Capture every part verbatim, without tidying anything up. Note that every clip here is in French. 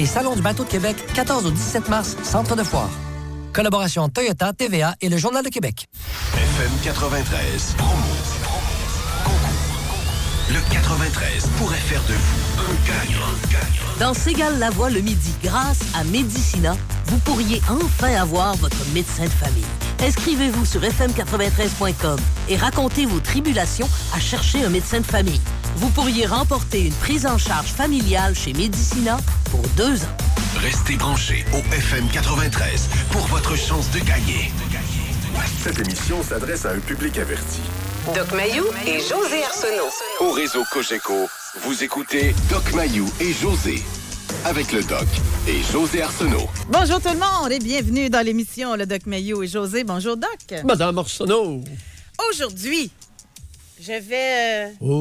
et Salon du bateau de Québec, quatorze au dix-sept mars, Centre de foire. Collaboration Toyota, T V A et le Journal de Québec. F M quatre-vingt-treize, promo, promo, concours. Le quatre-vingt-treize pourrait faire de vous un gagnant. Dans Ségale-la-Voie le midi, grâce à Médicina, vous pourriez enfin avoir votre médecin de famille. Inscrivez-vous sur f m quatre-vingt-treize point com et racontez vos tribulations à chercher un médecin de famille. Vous pourriez remporter une prise en charge familiale chez Médicina pour deux ans. Restez branchés au F M quatre-vingt-treize pour votre chance de gagner. Cette émission s'adresse à un public averti. Doc Mayou et José Arsenault. Au réseau Cogeco, vous écoutez Doc Mayou et José. Avec le Doc et José Arsenault. Bonjour tout le monde et bienvenue dans l'émission Le Doc Mayou et José. Bonjour Doc. Madame Arsenault. Aujourd'hui, je vais... Euh...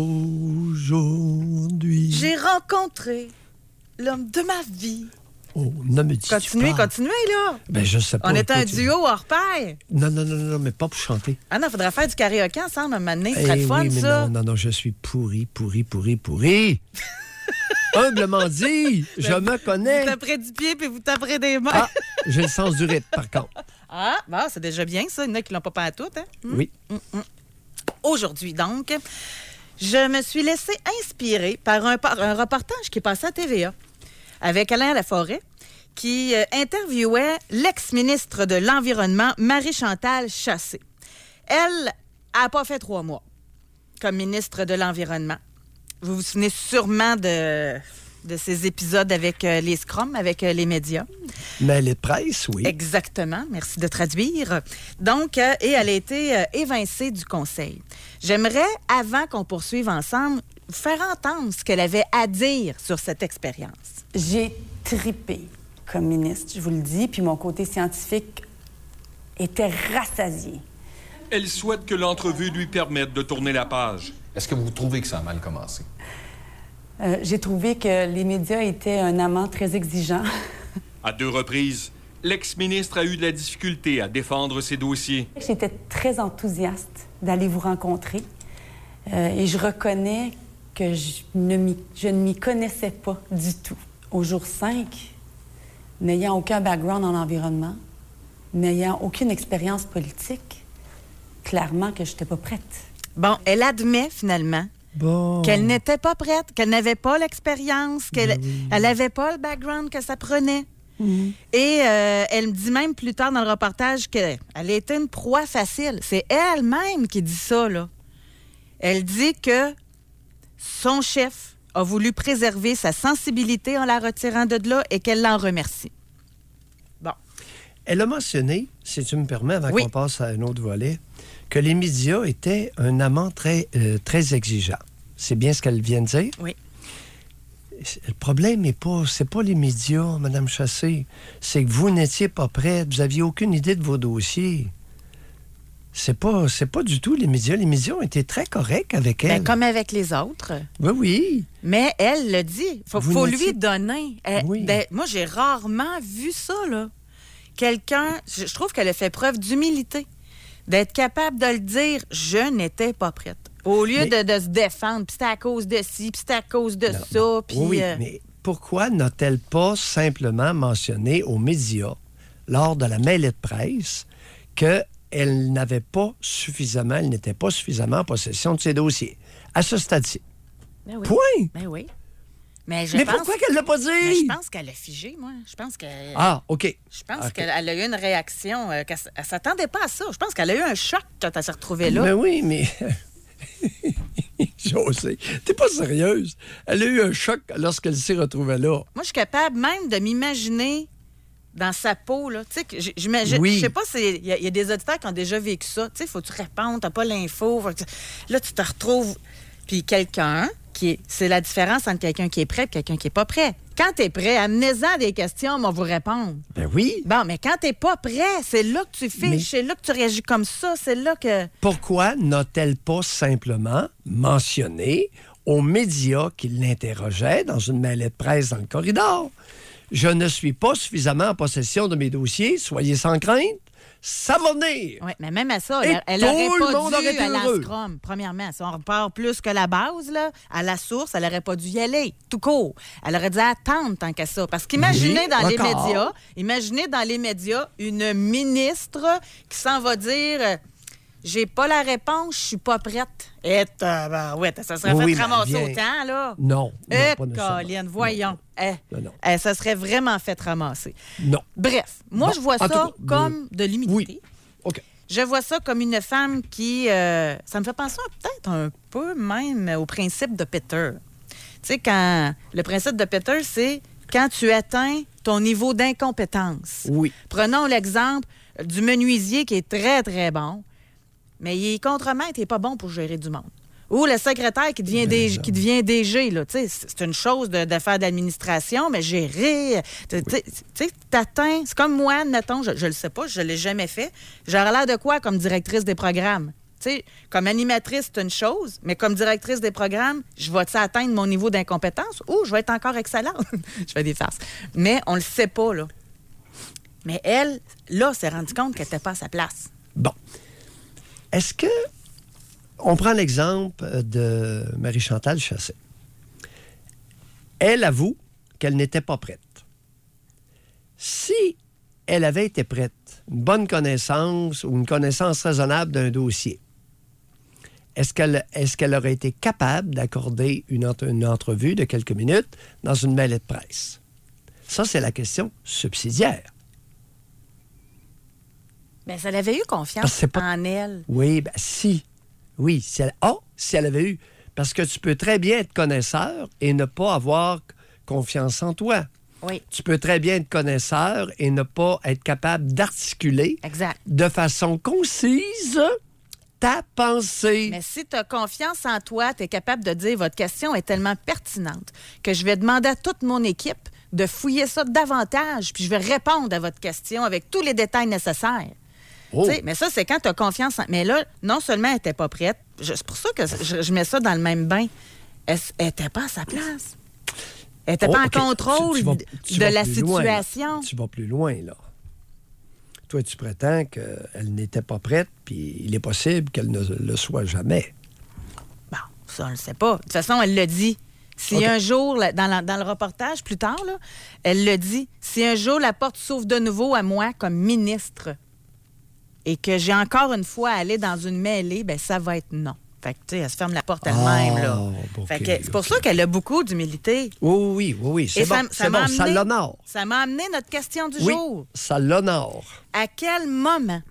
Aujourd'hui... J'ai rencontré l'homme de ma vie. Oh, ne me dis pas. Continuez, continuez, là. Ben, je sais pas. On est un continue. duo hors pair. Non, non, non, non, mais pas pour chanter. Ah non, il faudrait faire du karaoké ensemble un moment donné. Ce Eh serait le fun, oui, mais ça. non, non, non, je suis pourri, pourri, pourri, pourri. Humblement dit, je me connais. Vous taperez du pied puis vous taperez des mains. Ah, j'ai le sens du rythme, par contre. Ah, bon, c'est déjà bien, ça. Il y en a qui l'ont pas pas à tout, hein? Mm? Oui. Mm, mm. Aujourd'hui, donc, je me suis laissée inspirer par un, par un reportage qui est passé à T V A avec Alain Laforêt, qui euh, interviewait l'ex-ministre de l'Environnement, Marie-Chantal Chassé. Elle n'a pas fait trois mois comme ministre de l'Environnement. Vous vous souvenez sûrement de, de ces épisodes avec euh, les scrums, avec euh, les médias. Mais les presses, oui. Exactement. Merci de traduire. Donc, euh, et elle a été euh, évincée du conseil. J'aimerais, avant qu'on poursuive ensemble, vous faire entendre ce qu'elle avait à dire sur cette expérience. J'ai tripé comme ministre, je vous le dis, puis mon côté scientifique était rassasié. Elle souhaite que l'entrevue lui permette de tourner la page. Est-ce que vous trouvez que ça a mal commencé? Euh, j'ai trouvé que les médias étaient un amant très exigeant. À deux reprises, l'ex-ministre a eu de la difficulté à défendre ses dossiers. J'étais très enthousiaste d'aller vous rencontrer euh, et je reconnais que je ne, m'y, je ne m'y connaissais pas du tout. Au jour cinq, n'ayant aucun background en environnement, n'ayant aucune expérience politique, clairement que je n'étais pas prête. Bon, elle admet finalement bon. qu'elle n'était pas prête, qu'elle n'avait pas l'expérience, qu'elle oui. n'avait pas le background que ça prenait. Mm-hmm. Et euh, elle me dit même plus tard dans le reportage qu'elle était une proie facile. C'est elle-même qui dit ça, là. Elle dit que son chef a voulu préserver sa sensibilité en la retirant de là et qu'elle l'en remercie. Bon. Elle a mentionné, si tu me permets, avant oui. qu'on passe à un autre volet, que les médias étaient un amant très, euh, très exigeant. C'est bien ce qu'elle vient de dire? Oui. Le problème n'est pas, c'est pas les médias, Mme Chassé. C'est que vous n'étiez pas prête, vous n'aviez aucune idée de vos dossiers. C'est pas, c'est pas du tout les médias. Les médias ont été très corrects avec elle. Ben, comme avec les autres. Oui, oui. Mais elle le dit. Il faut, faut lui donner. Elle, oui. ben, moi, j'ai rarement vu ça, là. Quelqu'un, je, je trouve qu'elle a fait preuve d'humilité. D'être capable de le dire, je n'étais pas prête. Au lieu mais... de, de se défendre, puis c'était à cause de ci, puis c'était à cause de non, ça. Non. Puis, oui, euh... mais pourquoi n'a-t-elle pas simplement mentionné aux médias, lors de la mêlée de presse, qu'elle n'avait pas suffisamment, elle n'était pas suffisamment en possession de ses dossiers, à ce stade-ci? Ben oui. Point! Ben oui. Mais, je mais pense... pourquoi qu'elle l'a pas dit? Mais je pense qu'elle a figé, moi. Je pense qu'elle... Ah, OK. Je pense okay. qu'elle a eu une réaction, euh, qu'elle ne s'attendait pas à ça. Je pense qu'elle a eu un choc quand elle s'est retrouvée là. Mais oui, mais... José, t'es pas sérieuse. Elle a eu un choc lorsqu'elle s'est retrouvée là. Moi, je suis capable même de m'imaginer dans sa peau, là. Tu sais, je, je, oui. je sais pas, il y, y a des auditeurs qui ont déjà vécu ça. Tu sais, il faut que tu répondes, t'as pas l'info. Tu, là, tu te retrouves... Puis quelqu'un qui est... C'est la différence entre quelqu'un qui est prêt et quelqu'un qui est pas prêt. Quand t'es prêt, amenez-en des questions, on va vous répondre. Ben oui. Bon, mais quand t'es pas prêt, c'est là que tu fiches, mais... c'est là que tu réagis comme ça, c'est là que... Pourquoi n'a-t-elle pas simplement mentionné aux médias qui l'interrogeaient dans une mêlée de presse dans le corridor? je ne suis pas suffisamment en possession de mes dossiers, soyez sans crainte, ça va venir. Oui, mais même à ça, Et elle, elle tout aurait le pas monde dû aurait été à la heureux. Scrum. Premièrement, si on repart plus que la base, là, à la source, elle aurait pas dû y aller, tout court. Elle aurait dû attendre tant qu'à ça. Parce qu'imaginez Oui, dans les encore. médias, imaginez dans les médias une ministre qui s'en va dire euh, j'ai pas la réponse, je suis pas prête. Et ben, ouais, ça serait Oui, fait oui, mais ramasser elle vient- autant, là. Non, non, Eh, pas nécessairement. Colin, voyons. Eh, Non, non. eh, ça serait vraiment fait ramasser. Non. Bref, moi, Bon, je vois en ça tout cas, comme de l'humilité. Oui. OK. Je vois ça comme une femme qui... euh, ça me fait penser peut-être un peu même au principe de Peter. Tu sais, quand... Le principe de Peter, c'est quand tu atteins ton niveau d'incompétence. Oui. Prenons l'exemple du menuisier qui est très, très bon, mais il est contremaître, il n'est pas bon pour gérer du monde. Ou le secrétaire qui devient, D G, qui devient D G. Là. Tu sais, c'est une chose de, de faire d'administration, mais gérer... Tu sais, t'atteins... C'est comme moi, admettons, je ne le sais pas, je ne l'ai jamais fait. J'aurais l'air de quoi comme directrice des programmes? Tu sais, comme animatrice, c'est une chose, mais comme directrice des programmes, je vais-tu atteindre mon niveau d'incompétence ou je vais être encore excellente? Je fais des farces. Mais on le sait pas, là. Mais elle, là, s'est rendue compte qu'elle n'était pas à sa place. Bon. Est-ce que... On prend l'exemple de Marie-Chantal Chassé. Elle avoue qu'elle n'était pas prête. Si elle avait été prête, une bonne connaissance ou une connaissance raisonnable d'un dossier, est-ce qu'elle, est-ce qu'elle aurait été capable d'accorder une, entre- une entrevue de quelques minutes dans une mêlée de presse? Ça, c'est la question subsidiaire. Bien, elle avait eu confiance Parce que c'est pas- en elle. Oui, ben si. Oui, si elle... Oh, si elle avait eu... Parce que tu peux très bien être connaisseur et ne pas avoir confiance en toi. Oui. Tu peux très bien être connaisseur et ne pas être capable d'articuler Exact. de façon concise ta pensée. Mais si tu as confiance en toi, tu es capable de dire votre question est tellement pertinente que je vais demander à toute mon équipe de fouiller ça davantage, puis je vais répondre à votre question avec tous les détails nécessaires. Oh. Tu sais, mais ça, c'est quand tu as confiance en... Mais là, non seulement elle n'était pas prête, je- c'est pour ça que je, je mets ça dans le même bain, elle n'était pas à sa place. Elle n'était Oh, pas en OK. contrôle Tu- tu vas- de, tu de vas la plus loin, là. situation. Tu vas plus loin, là. Toi, tu prétends qu'elle n'était pas prête, puis il est possible qu'elle ne le soit jamais. Bon, ça, on ne le sait pas. De toute façon, elle l'a dit. Si OK. un jour, là, dans, la- dans le reportage, plus tard, là, elle le dit, si un jour la porte s'ouvre de nouveau à moi comme ministre et que j'ai encore une fois à aller dans une mêlée, ben ça va être non. Fait que, tu sais, elle se ferme la porte elle-même, Ah, là. OK, Fait que c'est pour OK. ça qu'elle a beaucoup d'humilité. Oui, oui, oui, oui. C'est Et bon, ça- c'est ça bon, m'a ça amené- l'honore. Ça m'a amené notre question du Oui, jour. ça l'honore. À quel moment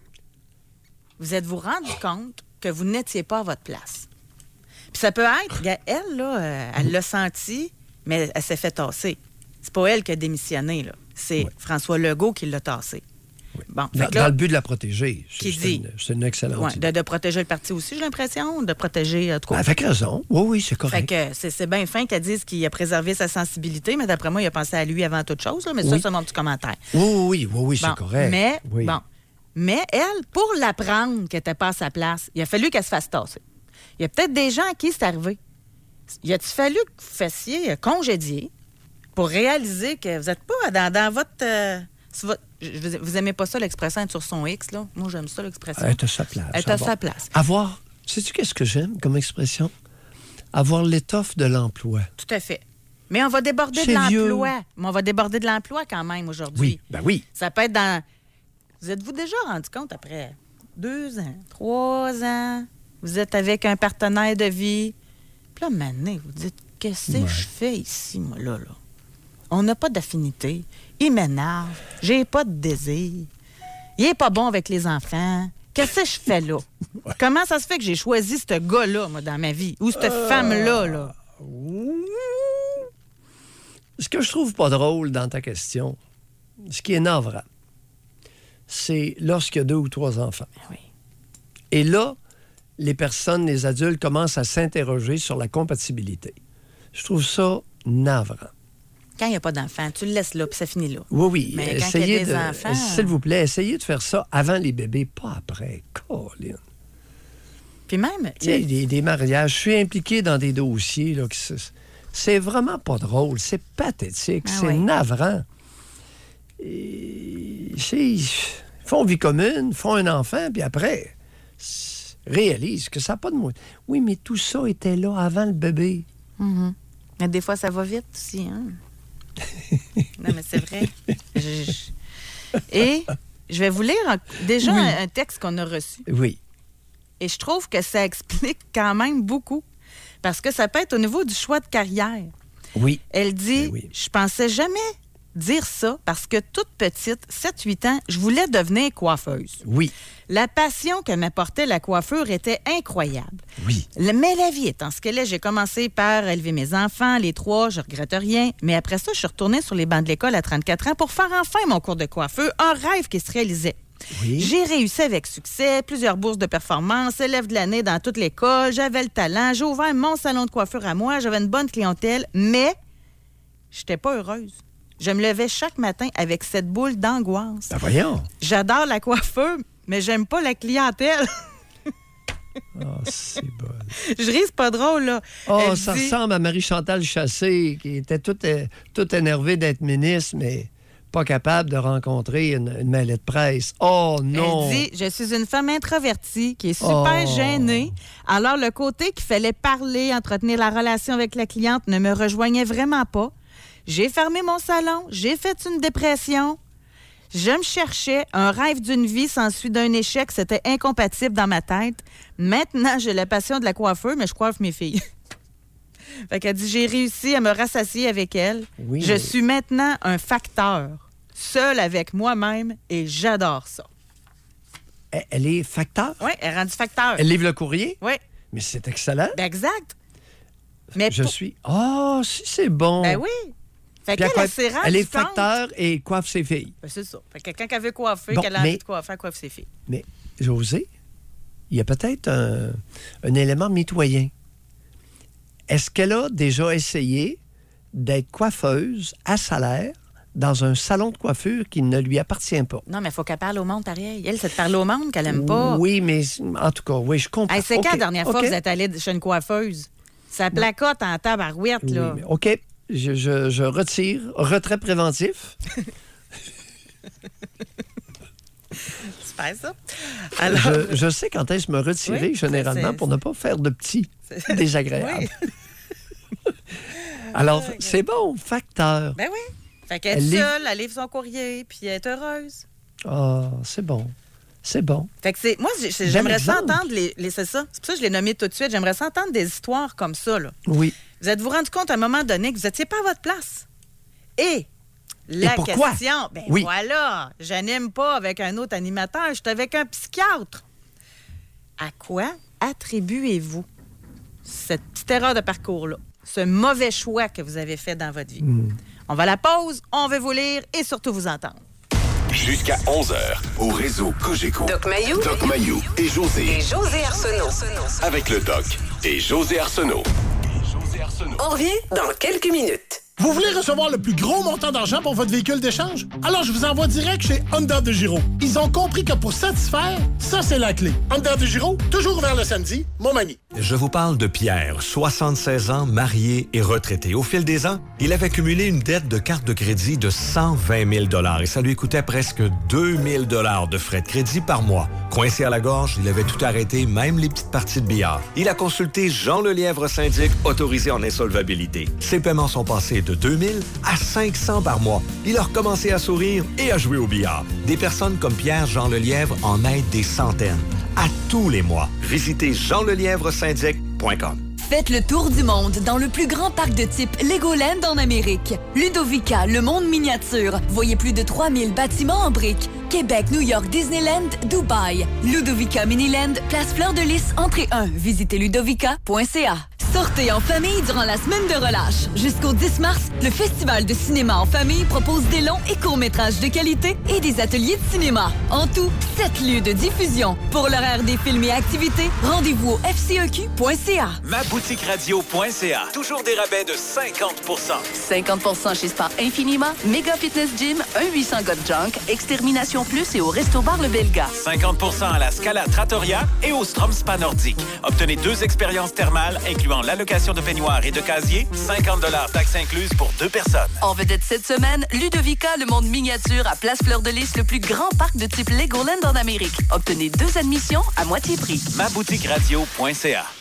vous êtes-vous rendu compte que vous n'étiez pas à votre place? Puis ça peut être, regarde, elle, là, euh, elle l'a senti, mais elle s'est fait tasser. C'est pas elle qui a démissionné, là. C'est Ouais. François Legault qui l'a tassé. Bon, fait Dans, que là, dans le but de la protéger. C'est, Qui c'est dit? une, c'est une excellente ouais, idée. de, de protéger le parti aussi, j'ai l'impression, de protéger euh, trop. Avec raison. Oui, oui, c'est Fait correct. que c'est, c'est bien fin qu'elle dise qu'il a préservé sa sensibilité, mais d'après moi, il a pensé à lui avant toute chose, là, mais ça, Oui. c'est mon petit commentaire. Oui, oui, oui, oui, oui, Bon, c'est correct. Mais, oui. bon, mais elle, pour l'apprendre qu'elle n'était pas à sa place, il a fallu qu'elle se fasse tasser. Il y a peut-être des gens à qui c'est arrivé. Il a-t-il fallu que vous fassiez euh, congédier pour réaliser que vous n'êtes pas dans, dans votre, euh, sur votre- je- Vous, vous aimez pas ça, l'expression être sur son X, là? Moi, j'aime ça, l'expression. Elle est à sa place. Elle est à Avoir- sa place. Avoir, sais-tu qu'est-ce que j'aime comme expression? Avoir l'étoffe de l'emploi. Tout à fait. Mais on va déborder C'est de vieux. l'emploi. Mais on va déborder de l'emploi quand même aujourd'hui. Oui, ben oui. Ça peut être dans... Vous êtes-vous déjà rendu compte après deux ans, trois ans, vous êtes avec un partenaire de vie, puis là, maintenant, vous dites, qu'est-ce que Ouais. je fais ici, moi, là, là? On n'a pas d'affinité. Il m'énerve. J'ai pas de désir. Il est pas bon avec les enfants. Qu'est-ce que je fais là? Comment ça se fait que j'ai choisi ce gars-là, moi, dans ma vie? Ou cette Euh. femme-là, là? Ce que je trouve pas drôle dans ta question, ce qui est navrant, c'est lorsqu'il y a deux ou trois enfants. Oui. Et là, les personnes, les adultes commencent à s'interroger sur la compatibilité. Je trouve ça navrant. Quand il n'y a pas d'enfants, tu le laisses là, puis ça finit là. Oui, oui. Mais quand essayez il y a des de, enfants- S'il vous plaît, essayez de faire ça avant les bébés, pas après. Colin. Puis même... Tu sais, des, des mariages. Je suis impliqué dans des dossiers. Là, qui se- c'est vraiment pas drôle. C'est pathétique. Ah c'est oui. navrant. ils, ils font vie commune, font un enfant, puis après, réalisent que ça n'a pas de mots. Oui, mais tout ça était là avant le bébé. Mm-hmm. Mais des fois, ça va vite aussi, hein? Non, mais c'est vrai. Je, je... Et je vais vous lire un, déjà oui. un, un texte qu'on a reçu. Oui. Et je trouve que ça explique quand même beaucoup. Parce que ça peut être au niveau du choix de carrière. Oui. Elle dit, oui. je pensais jamais dire ça parce que toute petite, sept huit ans, je voulais devenir coiffeuse. Oui. La passion que m'apportait la coiffure était incroyable. Oui. Mais la vie étant ce qu'elle est, j'ai commencé par élever mes enfants, les trois, je regrette rien. Mais après ça, je suis retournée sur les bancs de l'école à trente-quatre ans pour faire enfin mon cours de coiffeur, un rêve qui se réalisait. Oui. J'ai réussi avec succès, plusieurs bourses de performance, élève de l'année dans toute l'école, j'avais le talent, j'ai ouvert mon salon de coiffure à moi, j'avais une bonne clientèle, mais j'étais pas heureuse. Je me levais chaque matin avec cette boule d'angoisse. Ben voyons. J'adore la coiffure, mais j'aime pas la clientèle. Oh, c'est bon. Je ris, c'est pas drôle, là. Oh, Elle ça dit... ressemble à Marie-Chantal Chassé, qui était toute, toute énervée d'être ministre, mais pas capable de rencontrer une, une mêlée de presse. Oh non! Elle dit, je suis une femme introvertie qui est super oh. gênée. Alors, le côté qu'il fallait parler, entretenir la relation avec la cliente ne me rejoignait vraiment pas. J'ai fermé mon salon, j'ai fait une dépression. Je me cherchais, un rêve d'une vie s'ensuit d'un échec, c'était incompatible dans ma tête. Maintenant, j'ai la passion de la coiffeur, mais je coiffe mes filles. Fait qu'elle dit, j'ai réussi à me rassasier avec elle. Oui, je mais... suis maintenant un facteur, seul avec moi-même, et j'adore ça. Elle est facteur? Oui, elle est rendue facteur. Elle livre le courrier? Oui. Mais c'est excellent. Ben exact. Mais je pour... suis... Oh, si c'est bon. Ben oui. Fait qu'elle, elle, elle s'est rendue elle est compte. facteur et coiffe ses filles. Ben c'est ça. Fait que quelqu'un qui avait coiffé, bon, qu'elle a mais... envie de coiffer, coiffe ses filles. Mais, José, il y a peut-être un, un élément mitoyen. Est-ce qu'elle a déjà essayé d'être coiffeuse à salaire dans un salon de coiffure qui ne lui appartient pas? Non, mais il faut qu'elle parle au monde pareil. Elle, c'est de parler au monde qu'elle aime pas. Oui, mais en tout cas, oui, je comprends. Hey, c'est okay. quand la dernière fois okay. que vous êtes allé chez une coiffeuse? Ça placote en tabarouette, oui, là. Mais, OK, je, je, je retire. Retrait préventif. Super, ça. Alors... Je, je sais quand est-ce me retirer, oui, généralement, c'est... pour ne pas faire de petits désagréables. Oui. Alors, c'est bon, facteur. Ben oui. Fait qu'elle est elle seule, livre... elle livre son courrier, puis elle est heureuse. Ah, oh, c'est bon. C'est bon. Fait que c'est... Moi, j'aimerais ça entendre les, les... C'est ça. C'est pour ça que je l'ai nommé tout de suite. J'aimerais ça entendre des histoires comme ça, là. Oui. Vous êtes-vous rendu compte à un moment donné que vous n'étiez pas à votre place? Et... La Et pourquoi? question, ben oui. voilà, je n'aime pas avec un autre animateur, je suis avec un psychiatre. À quoi attribuez-vous cette petite erreur de parcours-là, ce mauvais choix que vous avez fait dans votre vie? Mm. On va à la pause, on veut vous lire et surtout vous entendre. Jusqu'à onze heures, au réseau Cogeco. Doc Mayou. Doc Mayou et José. Et José Arsenault. Avec le Doc et José Arsenault. On revient dans quelques minutes. Vous voulez recevoir le plus gros montant d'argent pour votre véhicule d'échange? Alors, je vous envoie direct chez Honda de Giro. Ils ont compris que pour satisfaire, ça, c'est la clé. Honda de Giro, toujours ouvert le samedi, Montmagny. Je vous parle de Pierre, soixante-seize ans, marié et retraité. Au fil des ans, il avait cumulé une dette de carte de crédit de cent vingt mille dollars et ça lui coûtait presque deux mille dollars de frais de crédit par mois. Coincé à la gorge, il avait tout arrêté, même les petites parties de billard. Il a consulté Jean Lelièvre syndic, autorisé en insolvabilité. Ses paiements sont passés de deux mille à cinq cents par mois. Il a recommencé à sourire et à jouer au billard. Des personnes comme Pierre-Jean Lelièvre en aident des centaines. À tous les mois, visitez jean lelièvre syndic point com. Faites le tour du monde dans le plus grand parc de type Legoland en Amérique. Ludovica, le monde miniature. Voyez plus de trois mille bâtiments en briques. Québec, New York, Disneyland, Dubaï. Ludovica Miniland, place Fleur de Lys, entrée un. Visitez ludovica point c a. Sortez en famille durant la semaine de relâche. Jusqu'au dix mars, le Festival de cinéma en famille propose des longs et courts-métrages de qualité et des ateliers de cinéma. En tout, sept lieux de diffusion. Pour l'horaire des films et activités, rendez-vous au f c e q point c a. ma boutique radio point c a. Toujours des rabais de cinquante pour cent. cinquante pour cent chez Sport Infiniment, Mega Fitness Gym, un huit cents God Junk, Extermination Plus et au Resto Bar Le Belga. cinquante pour cent à la Scala Trattoria et au Strom Spa Nordique. Obtenez deux expériences thermales incluant incluant l'allocation de peignoir et de casier, cinquante taxes incluses pour deux personnes. En vedette cette semaine, Ludovica, le monde miniature à Place Fleur de Lys, le plus grand parc de type Legoland en Amérique. Obtenez deux admissions à moitié prix. ma boutique radio point c a.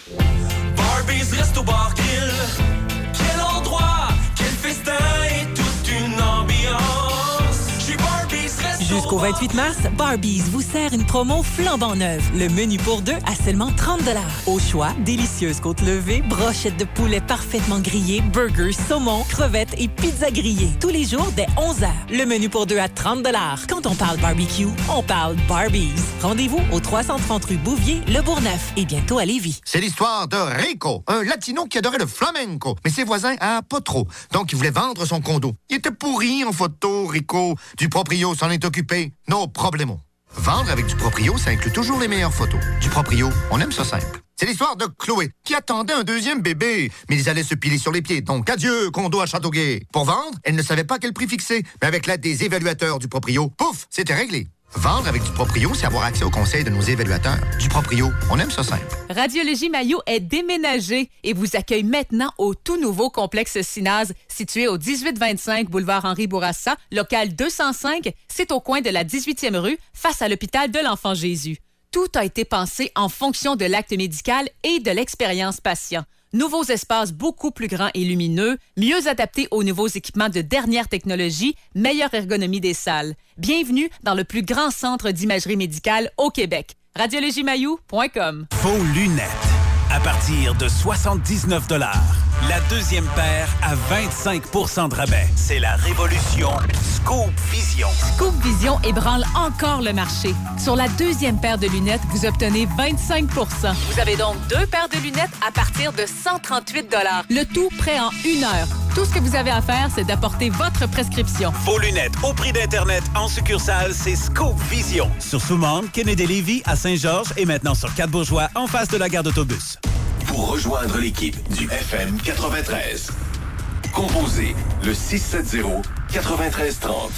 Barbies Resto Bar Grill. Quel endroit, quel festin et toute une ambiance. Chez Barbies Resto. Jusqu'au vingt-huit mars, Barbies vous sert une promo flambant neuve. Le menu pour deux à seulement trente dollars. Au choix, délicieuses côtes levées, brochettes de poulet parfaitement grillées, burgers, saumon, crevettes et pizza grillée. Tous les jours dès onze heures. Le menu pour deux à trente dollars. Quand on parle barbecue, on parle Barbies. Rendez-vous au trois cent trente rue Bouvier, Le Bourgneuf et bientôt à Lévis. C'est l'histoire de Rico, un latino qui adorait le flamenco. Mais ses voisins, ah, pas trop. Donc, il voulait vendre son condo. Il était pourri en photo, Rico. Du proprio s'en est occupé. No problemo. Vendre avec du proprio, ça inclut toujours les meilleures photos. Du proprio, on aime ça simple. C'est l'histoire de Chloé, qui attendait un deuxième bébé. Mais ils allaient se piler sur les pieds. Donc, adieu, condo à Châteauguay. Pour vendre, elle ne savait pas quel prix fixer. Mais avec l'aide des évaluateurs du proprio, pouf, c'était réglé. Vendre avec du proprio, c'est avoir accès au conseil de nos évaluateurs. Du proprio, on aime ça simple. Radiologie Maillot est déménagé et vous accueille maintenant au tout nouveau complexe Cinaz, situé au dix-huit vingt-cinq boulevard Henri Bourassa, local deux cent cinq. C'est au coin de la dix-huitième rue, face à l'hôpital de l'Enfant Jésus. Tout a été pensé en fonction de l'acte médical et de l'expérience patient. Nouveaux espaces beaucoup plus grands et lumineux, mieux adaptés aux nouveaux équipements de dernière technologie, meilleure ergonomie des salles. Bienvenue dans le plus grand centre d'imagerie médicale au Québec. radiologie maillot point com. Vos lunettes, à partir de soixante-dix-neuf dollars. La deuxième paire à vingt-cinq pour cent de rabais. C'est la révolution Scoop Vision. Scoop Vision ébranle encore le marché. Sur la deuxième paire de lunettes, vous obtenez vingt-cinq pour cent. Vous avez donc deux paires de lunettes à partir de cent trente-huit dollars. Le tout prêt en une heure. Tout ce que vous avez à faire, c'est d'apporter votre prescription. Vos lunettes au prix d'Internet en succursale, c'est Scoop Vision. Sur Soummande, Kennedy-Lévis, à Saint-Georges et maintenant sur Quatre-Bourgeois, en face de la gare d'autobus. Pour rejoindre l'équipe du F M quatre-vingt-treize, composez le six sept zéro, neuf trois trois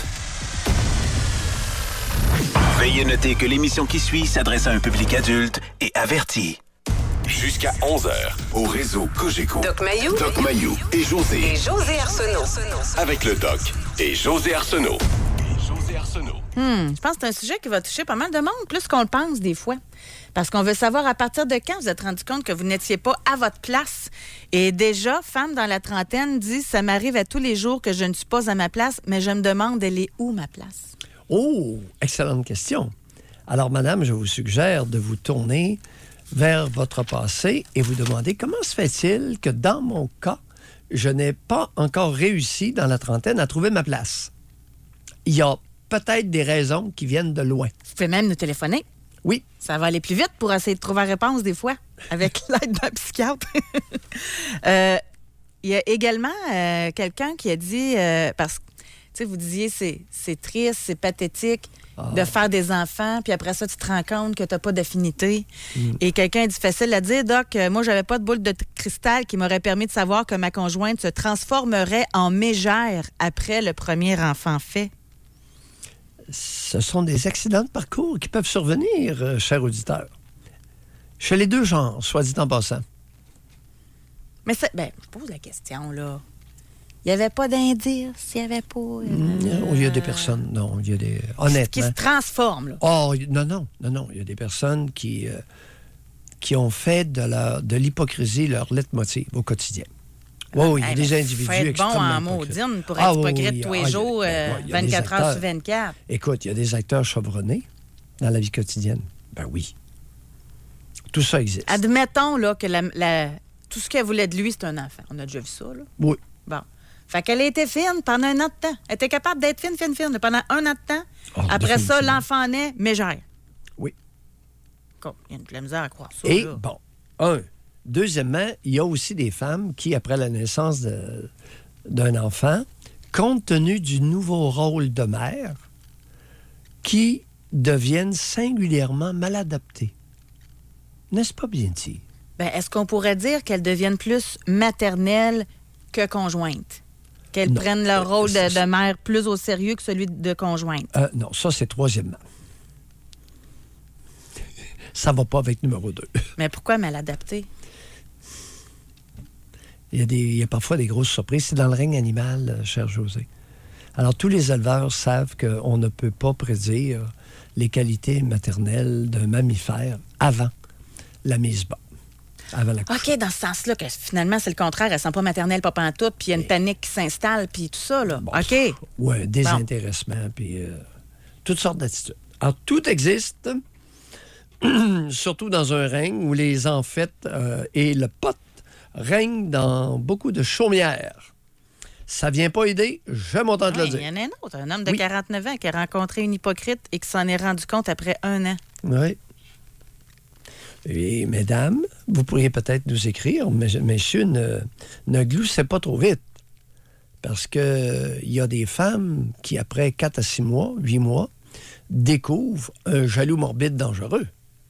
zéro. Veuillez noter que l'émission qui suit s'adresse à un public adulte et averti. Jusqu'à onze heures, au réseau Cogeco. Doc Mayou. Doc Mayou et José. Et José Arsenault. Avec le Doc et José Arsenault. José Arsenault. Hmm, je pense que c'est un sujet qui va toucher pas mal de monde, plus qu'on le pense des fois. Parce qu'on veut savoir à partir de quand vous êtes rendu compte que vous n'étiez pas à votre place. Et déjà, femme dans la trentaine dit « Ça m'arrive à tous les jours que je ne suis pas à ma place, mais je me demande, elle est où ma place? » Oh, excellente question. Alors, madame, je vous suggère de vous tourner vers votre passé et vous demander comment se fait-il que, dans mon cas, je n'ai pas encore réussi dans la trentaine à trouver ma place. Il y a peut-être des raisons qui viennent de loin. Vous pouvez même nous téléphoner. Oui. Ça va aller plus vite pour essayer de trouver la réponse des fois, avec l'aide d'un psychiatre. euh, il y a également euh, quelqu'un qui a dit, euh, parce que, tu sais, vous disiez, c'est, c'est triste, c'est pathétique ah. de faire des enfants, puis après ça, tu te rends compte que tu n'as pas d'affinité. Mm. Et quelqu'un a dit, facile à dire, Doc, euh, moi, j'avais pas de boule de t- cristal qui m'aurait permis de savoir que ma conjointe se transformerait en mégère après le premier enfant fait. Ce sont des accidents de parcours qui peuvent survenir, euh, chers auditeurs. Chez les deux genres, soit dit en passant. Mais ça, ben, je pose la question, là. Il n'y avait pas d'indice, il n'y avait pas... Euh... Non, il y a des personnes, non, il y a des... Honnêtement... Qui se transforment, là. Oh, non, non, non, non. Il y a des personnes qui, euh, qui ont fait de, la, de l'hypocrisie leur leitmotiv au quotidien. Oui, oui, il y a des individus faut être extrêmement bon en hypocrites. maudine pour être ah, hypocrite oui, tous oui. les Ah, jours, ben, euh, ouais, vingt-quatre heures sur vingt-quatre. Écoute, il y a des acteurs chevronnés dans la vie quotidienne. Ben oui. Tout ça existe. Admettons là, que la, la, tout ce qu'elle voulait de lui, c'est un enfant. On a déjà vu ça, là? Oui. Bon. Fait qu'elle a été fine pendant un an de temps. Elle était capable d'être fine, fine, fine pendant un an de temps. Oh, Après ça, l'enfant naît, mégère. Oui. Cool. Il y a une de la misère à croire ça. Et, là. bon, un... Deuxièmement, il y a aussi des femmes qui, après la naissance de, d'un enfant, compte tenu du nouveau rôle de mère, qui deviennent singulièrement mal adaptées. N'est-ce pas bien dit? Ben, est-ce qu'on pourrait dire qu'elles deviennent plus maternelles que conjointes? Qu'elles non. prennent leur rôle de, de mère plus au sérieux que celui de conjointe? Euh, non, ça, c'est troisièmement. Ça va pas avec numéro deux. Mais pourquoi mal adaptée? Il y a, des, il y a parfois des grosses surprises. C'est dans le règne animal, euh, cher José. Alors, tous les éleveurs savent qu'on ne peut pas prédire les qualités maternelles d'un mammifère avant la mise bas, avant la couche. OK, dans ce sens-là, que finalement, c'est le contraire. Elle ne sent pas maternelle, pas pantoute, puis il y a une panique qui s'installe, puis tout ça, là. Bon, OK. Oui, désintéressement, bon. Puis euh, toutes sortes d'attitudes. Alors, tout existe, surtout dans un règne où les enfêtes euh, et le pot règnent dans beaucoup de chaumières. Ça vient pas aider, je m'entends de Ouais, le dire. il y en a un autre, un homme de Oui. quarante-neuf ans qui a rencontré une hypocrite et qui s'en est rendu compte après un an. Oui. Et mesdames, vous pourriez peut-être nous écrire, mais messieurs, ne, ne gloussez pas trop vite. Parce que il y a des femmes qui, après quatre à six mois, huit mois, découvrent un jaloux morbide dangereux.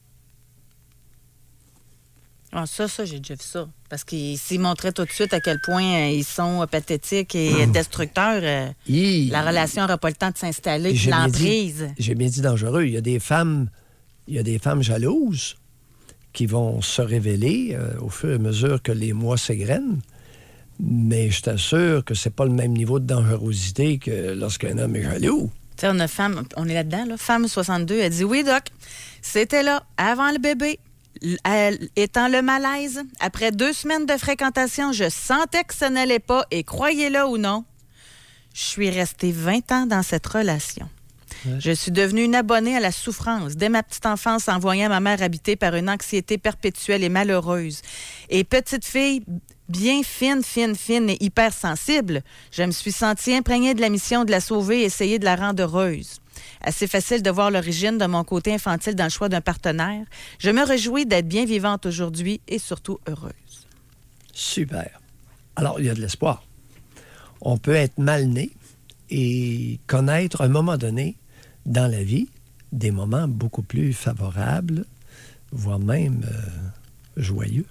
Ah, ça, ça, j'ai déjà vu ça. Parce qu'ils s'ils montraient tout de suite à quel point euh, ils sont euh, pathétiques et destructeurs, euh, Hi. la relation n'aura pas le temps de s'installer, J'ai puis bien l'emprise. dit- J'ai bien dit dangereux. Il y a des femmes, il y a des femmes jalouses qui vont se révéler euh, au fur et à mesure que les mois s'égrènent. Mais je t'assure que c'est pas le même niveau de dangerosité que lorsqu'un homme est jaloux. Tu sais, on a femme, on est là-dedans, là, femme soixante-deux, elle dit oui, doc, c'était là, avant le bébé. L- elle- étant le malaise, après deux semaines de fréquentation, je sentais que ça n'allait pas et croyez-le ou non, je suis restée vingt ans dans cette relation. Ouais. Je suis devenue une abonnée à la souffrance dès ma petite enfance en voyant ma mère habitée par une anxiété perpétuelle et malheureuse. Et petite fille bien fine, fine, fine et hypersensible, je me suis sentie imprégnée de la mission de la sauver et essayer de la rendre heureuse. Assez facile de voir l'origine de mon côté infantile dans le choix d'un partenaire. Je me réjouis d'être bien vivante aujourd'hui et surtout heureuse. Super. Alors, il y a de l'espoir. On peut être mal né et connaître à un moment donné dans la vie des moments beaucoup plus favorables, voire même euh, joyeux.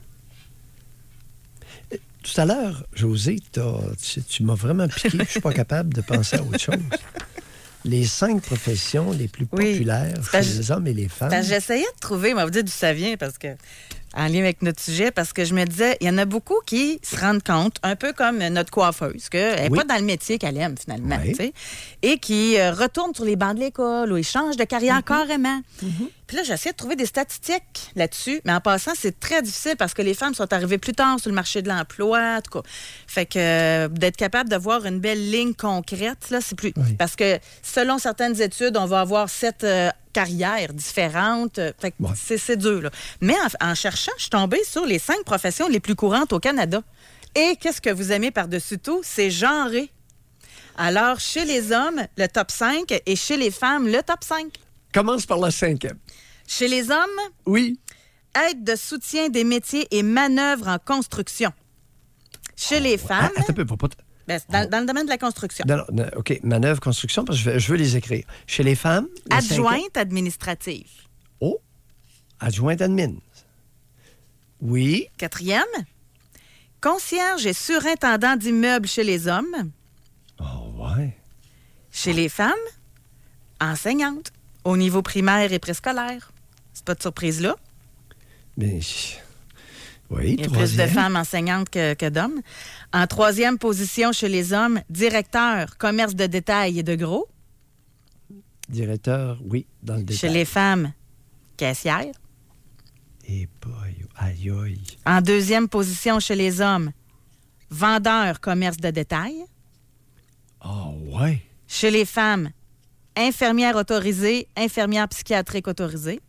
Tout à l'heure, José, t'as- tu, tu m'as vraiment piqué. Je ne suis pas capable de penser à autre chose. Les cinq professions les plus Oui. populaires chez Parce- les hommes et les femmes. Ben, j'essayais de trouver, on va vous dire d'où ça vient, parce que, en lien avec notre sujet, parce que je me disais, il y en a beaucoup qui se rendent compte, un peu comme notre coiffeuse, qu'elle n'est Oui. pas dans le métier qu'elle aime, finalement, Oui. tu sais, et qui euh, retourne sur les bancs de l'école ou ils changent de carrière Mm-hmm. carrément. Puis là, j'essaie de trouver des statistiques là-dessus, mais en passant, c'est très difficile parce que les femmes sont arrivées plus tard sur le marché de l'emploi, en tout cas. Fait que euh, d'être capable de voir une belle ligne concrète, là, c'est plus... Parce que selon certaines études, on va avoir sept euh, carrières différentes. Euh, Fait que c'est, c'est dur, là. Mais en, en cherchant, je suis tombée sur les cinq professions les plus courantes au Canada. Et qu'est-ce que vous aimez par-dessus tout? C'est genré. Alors, chez les hommes, le top cinq, et chez les femmes, le top cinq. Commence par la cinquième. Chez les hommes, oui. Aide de soutien des métiers et manœuvres en construction. Chez les femmes, Attends un peu, pas- pas- ben, c'est dans, dans le domaine de la construction. Non, non, non, OK, manœuvre, construction, parce que je veux, je veux les écrire. Chez les femmes... la Adjointe administrative. Oh, adjointe admin. Oui. Quatrième, concierge et surintendant d'immeubles chez les hommes. Oh, ouais. Chez les femmes, enseignante au niveau primaire et préscolaire. C'est pas de surprise là. Mais, oui, Il y a plus troisième. de femmes enseignantes que, que d'hommes. En troisième position chez les hommes, directeur, commerce de détail et de gros. Directeur, oui, dans le détail. Chez les femmes, caissière. Et boy, aïe, aïe. En deuxième position chez les hommes, vendeur, commerce de détail. Oh, ouais. Chez les femmes, infirmière autorisée, infirmière psychiatrique autorisée.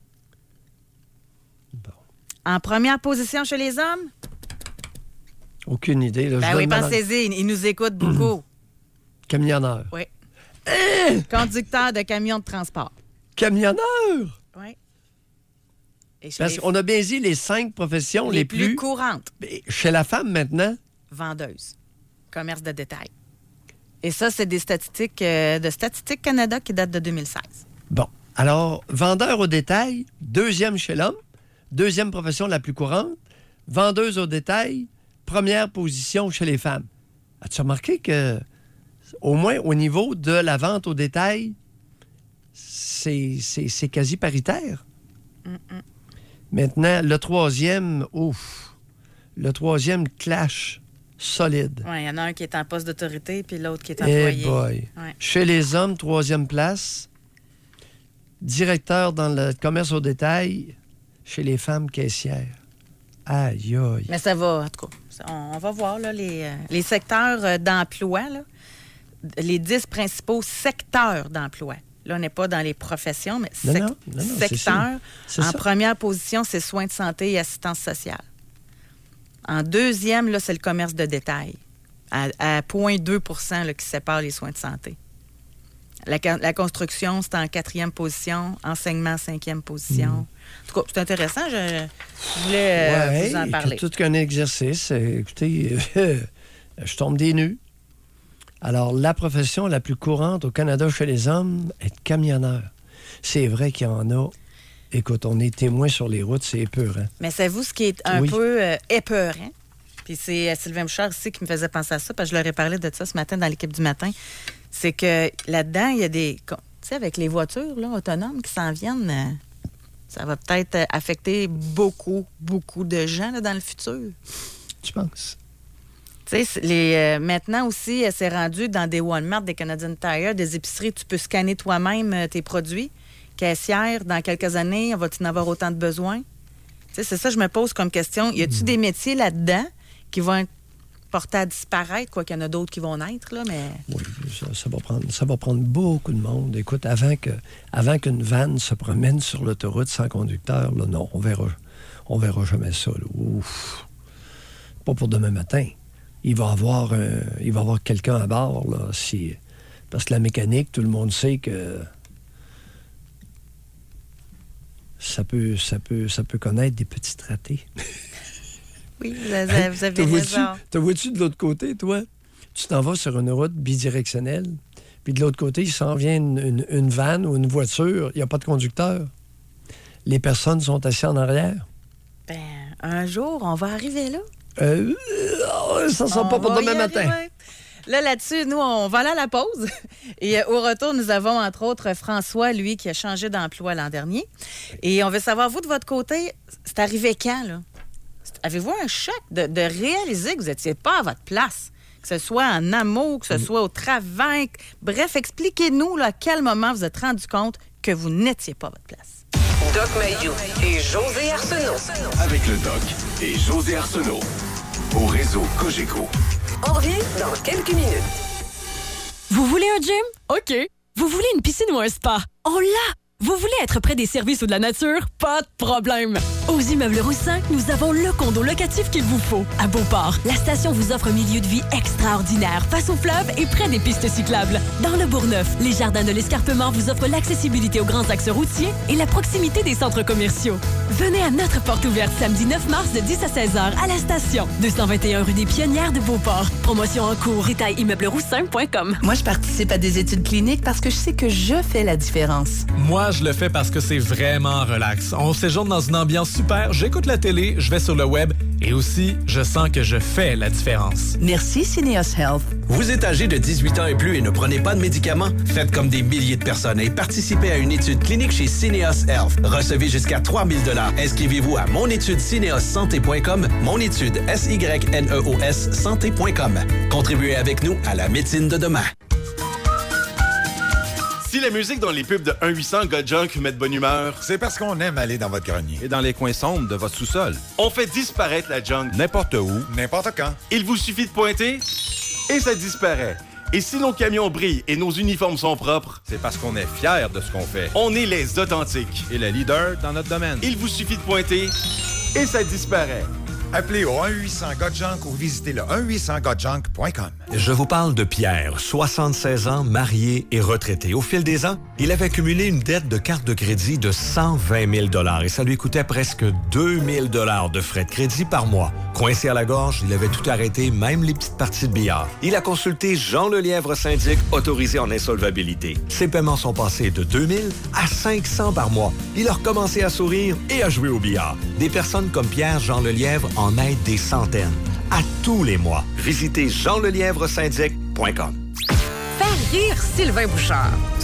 En première position chez les hommes, Aucune idée. Là, je ben oui, donne ma langue. pensez-y, ils nous écoutent beaucoup. Camionneur. Oui. Conducteur de camion de transport. Camionneur! Oui. Et chez Parce les, qu'on a bien dit les cinq professions les, les plus courantes. Mais chez la femme, maintenant, Vendeuse. Commerce de détail. Et ça, c'est des statistiques euh, de Statistique Canada qui datent de deux mille seize. bon. Alors, vendeur au détail, deuxième chez l'homme, deuxième profession la plus courante, vendeuse au détail, première position chez les femmes. As-tu remarqué que, au moins au niveau de la vente au détail, c'est, c'est, c'est quasi paritaire? Mm-mm. Maintenant, le troisième, ouf, le troisième clash solide. Oui, il y en a un qui est en poste d'autorité, puis l'autre qui est Eh employé. boy. Ouais. Chez les hommes, troisième place. Directeur dans le commerce au détail. Chez les femmes, caissières. Aïe, aïe. Mais ça va, en tout cas. On, on va voir là, les, euh, les secteurs euh, d'emploi, là, les dix principaux secteurs d'emploi. Là, on n'est pas dans les professions, mais Non, sec- non, non, non, c'est secteurs. ça. C'est En ça. première position, c'est soins de santé et assistance sociale. En deuxième, là, c'est le commerce de détail, à, à zéro virgule deux pour cent là, qui sépare les soins de santé. La, la construction, c'est en quatrième position. Enseignement, cinquième position. Mm. En tout cas, c'est intéressant. Je, je voulais euh, Ouais, vous en parler. tout qu'un exercice. Euh, Écoutez, euh, je tombe des nues. Alors, la profession la plus courante au Canada chez les hommes est camionneur. C'est vrai qu'il y en a. Écoute, on est témoin sur les routes, c'est épeurant. Mais savez-vous ce qui est un Oui. peu euh, épeurant? Puis c'est euh, Sylvain Bouchard ici qui me faisait penser à ça, parce que je leur ai parlé de ça ce matin dans l'équipe du matin. C'est que là-dedans, il y a des... Tu sais, avec les voitures là, autonomes qui s'en viennent, euh, ça va peut-être euh, affecter beaucoup, beaucoup de gens là, dans le futur. Tu penses? Tu sais, c'est les, euh, maintenant aussi, euh, c'est rendu dans des Walmart, des Canadian Tire, des épiceries, tu peux scanner toi-même euh, tes produits. Caissière, dans quelques années, on va-t-il en avoir autant de besoin? Tu sais, c'est ça que je me pose comme question. Y a-t-il des métiers là-dedans qui vont être portés à disparaître, quoi qu'il y en a d'autres qui vont naître, là, mais... Oui, ça, ça va prendre, ça va prendre beaucoup de monde. Écoute, avant que, avant qu'une vanne se promène sur l'autoroute sans conducteur, là, non, on verra, on verra jamais ça. Là. Ouf. Pas pour demain matin. Il va avoir, un, il va avoir quelqu'un à bord, là, si, parce que la mécanique, tout le monde sait que ça peut, ça peut, ça peut connaître des petits ratés. Oui, vous avez, vous avez Te vois-tu, raison. te vois-tu de l'autre côté, toi? Tu t'en vas sur une route bidirectionnelle, puis de l'autre côté, il s'en vient une, une, une vanne ou une voiture, il n'y a pas de conducteur. Les personnes sont assises en arrière. Ben, un jour, on va arriver là. Euh, ça ne sera On pas pour va demain y matin. arriver. Là, là-dessus, nous, on va aller à la pause. Et euh, au retour, nous avons, entre autres, François, lui, qui a changé d'emploi l'an dernier. Et on veut savoir, vous, de votre côté, c'est arrivé quand, là? Avez-vous un choc de, de réaliser que vous n'étiez pas à votre place? Que ce soit en amour, que ce soit au travail. Bref, expliquez-nous là, à quel moment vous êtes rendu compte que vous n'étiez pas à votre place. Doc Mayou et José Arsenault. Avec le Doc et José Arsenault. Au réseau Cogeco. On revient dans quelques minutes. Vous voulez un gym? OK. Vous voulez une piscine ou un spa? On l'a! Vous voulez être près des services ou de la nature? Pas de problème! Aux Immeubles Roussin, nous avons le condo locatif qu'il vous faut. À Beauport, la station vous offre un milieu de vie extraordinaire, face au fleuve et près des pistes cyclables. Dans le Bourgneuf, les jardins de l'Escarpement vous offrent l'accessibilité aux grands axes routiers et la proximité des centres commerciaux. Venez à notre porte ouverte samedi neuf mars de dix à seize heures à la station. deux cent vingt et un rue des Pionnières de Beauport. Promotion en cours, détail immeuble roussin point com. Moi, je participe à des études cliniques parce que je sais que je fais la différence. Moi, je le fais parce que c'est vraiment relax. On séjourne dans une ambiance super, j'écoute la télé, je vais sur le web et aussi, je sens que je fais la différence. Merci, Syneos Health. Vous êtes âgé de dix-huit ans et plus et ne prenez pas de médicaments? Faites comme des milliers de personnes et participez à une étude clinique chez Syneos Health. Recevez jusqu'à trois mille dollars. Inscrivez-vous à monétude syneos santé point com, monétude, S Y N E O S, santé point com. Contribuez avec nous à la médecine de demain. Si la musique dans les pubs de un huit cents Got Junk met de bonne humeur, c'est parce qu'on aime aller dans votre grenier. Et dans les coins sombres de votre sous-sol. On fait disparaître la junk. N'importe où, n'importe quand. Il vous suffit de pointer et ça disparaît. Et si nos camions brillent et nos uniformes sont propres, c'est parce qu'on est fiers de ce qu'on fait. On est les authentiques. Et les leaders dans notre domaine. Il vous suffit de pointer et ça disparaît. Appelez au un huit cents Got Junk ou visitez le un huit cents got junk point com. Je vous parle de Pierre, soixante-seize ans, marié et retraité. Au fil des ans, il avait accumulé une dette de carte de crédit de cent vingt mille dollars et ça lui coûtait presque deux mille dollars de frais de crédit par mois. Coincé à la gorge, il avait tout arrêté, même les petites parties de billard. Il a consulté Jean Lelièvre syndic, autorisé en insolvabilité. Ses paiements sont passés de deux mille à cinq cents par mois. Il a recommencé à sourire et à jouer au billard. Des personnes comme Pierre Jean Lelièvre en aident des centaines. À tous les mois, visitez jean lelièvre syndic point com. Faire rire Sylvain Bouchard.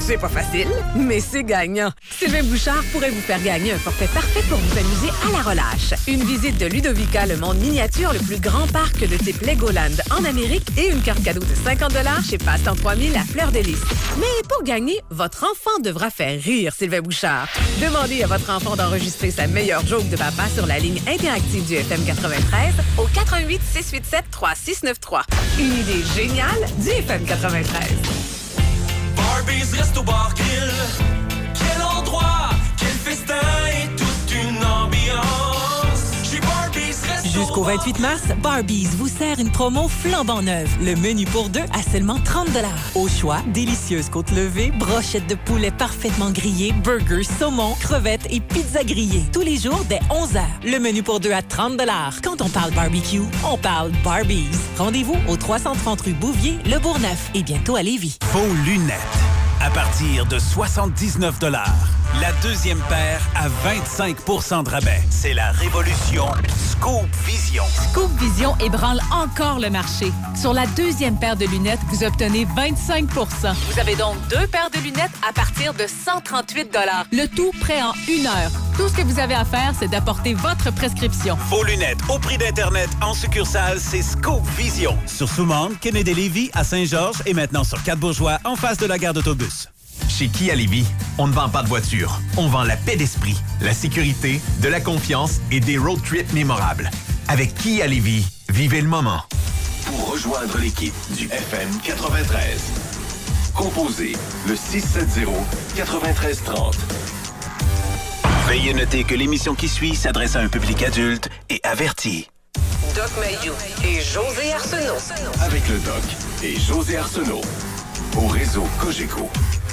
C'est pas facile, mais c'est gagnant. Sylvain Bouchard pourrait vous faire gagner un forfait parfait pour vous amuser à la relâche. Une visite de Ludovica, le monde miniature, le plus grand parc de type Legoland en Amérique et une carte cadeau de cinquante dollars chez Passe-Temps trois mille à Fleur de Lys. Mais pour gagner, votre enfant devra faire rire Sylvain Bouchard. Demandez à votre enfant d'enregistrer sa meilleure joke de papa sur la ligne interactive du F M quatre-vingt-treize au quatre un huit, six huit sept, trois six neuf trois. Une idée géniale du F M quatre-vingt-treize. Barbies Resto Bar Grill. Quel endroit, quel festin et toute une ambiance. Chez Barbies Resto Jusqu'au vingt-huit mars, Barbies vous sert une promo flambant neuve. Le menu pour deux à seulement trente dollars. Au choix, délicieuses côtes levées, brochettes de poulet parfaitement grillées, burgers, saumon, crevettes et pizza grillée. Tous les jours dès onze heures. Le menu pour deux à trente dollars. Quand on parle barbecue, on parle Barbies. Rendez-vous au trois cent trente rue Bouvier, Le Bourgneuf et bientôt à Lévis. Vos lunettes, à partir de soixante-dix-neuf dollars. La deuxième paire à vingt-cinq pour cent de rabais. C'est la révolution Scoop Vision. Scoop Vision ébranle encore le marché. Sur la deuxième paire de lunettes, vous obtenez vingt-cinq pour cent. Vous avez donc deux paires de lunettes à partir de cent trente-huit dollars. Le tout prêt en une heure. Tout ce que vous avez à faire, c'est d'apporter votre prescription. Vos lunettes au prix d'Internet en succursale, c'est Scoop Vision. Sur Soumande, Kennedy-Lévis, à Saint-Georges et maintenant sur Quatre-Bourgeois, en face de la gare d'autobus. Chez Kia Lévis, on ne vend pas de voiture. On vend la paix d'esprit, la sécurité, de la confiance et des road trips mémorables. Avec Kia Lévis, vivez le moment. Pour rejoindre l'équipe du F M quatre-vingt-treize, composez le six sept zéro, neuf trois trois zéro. Veuillez noter que l'émission qui suit s'adresse à un public adulte et averti. Doc Mayou et José Arsenault. Avec le Doc et José Arsenault. Au réseau Cogeco.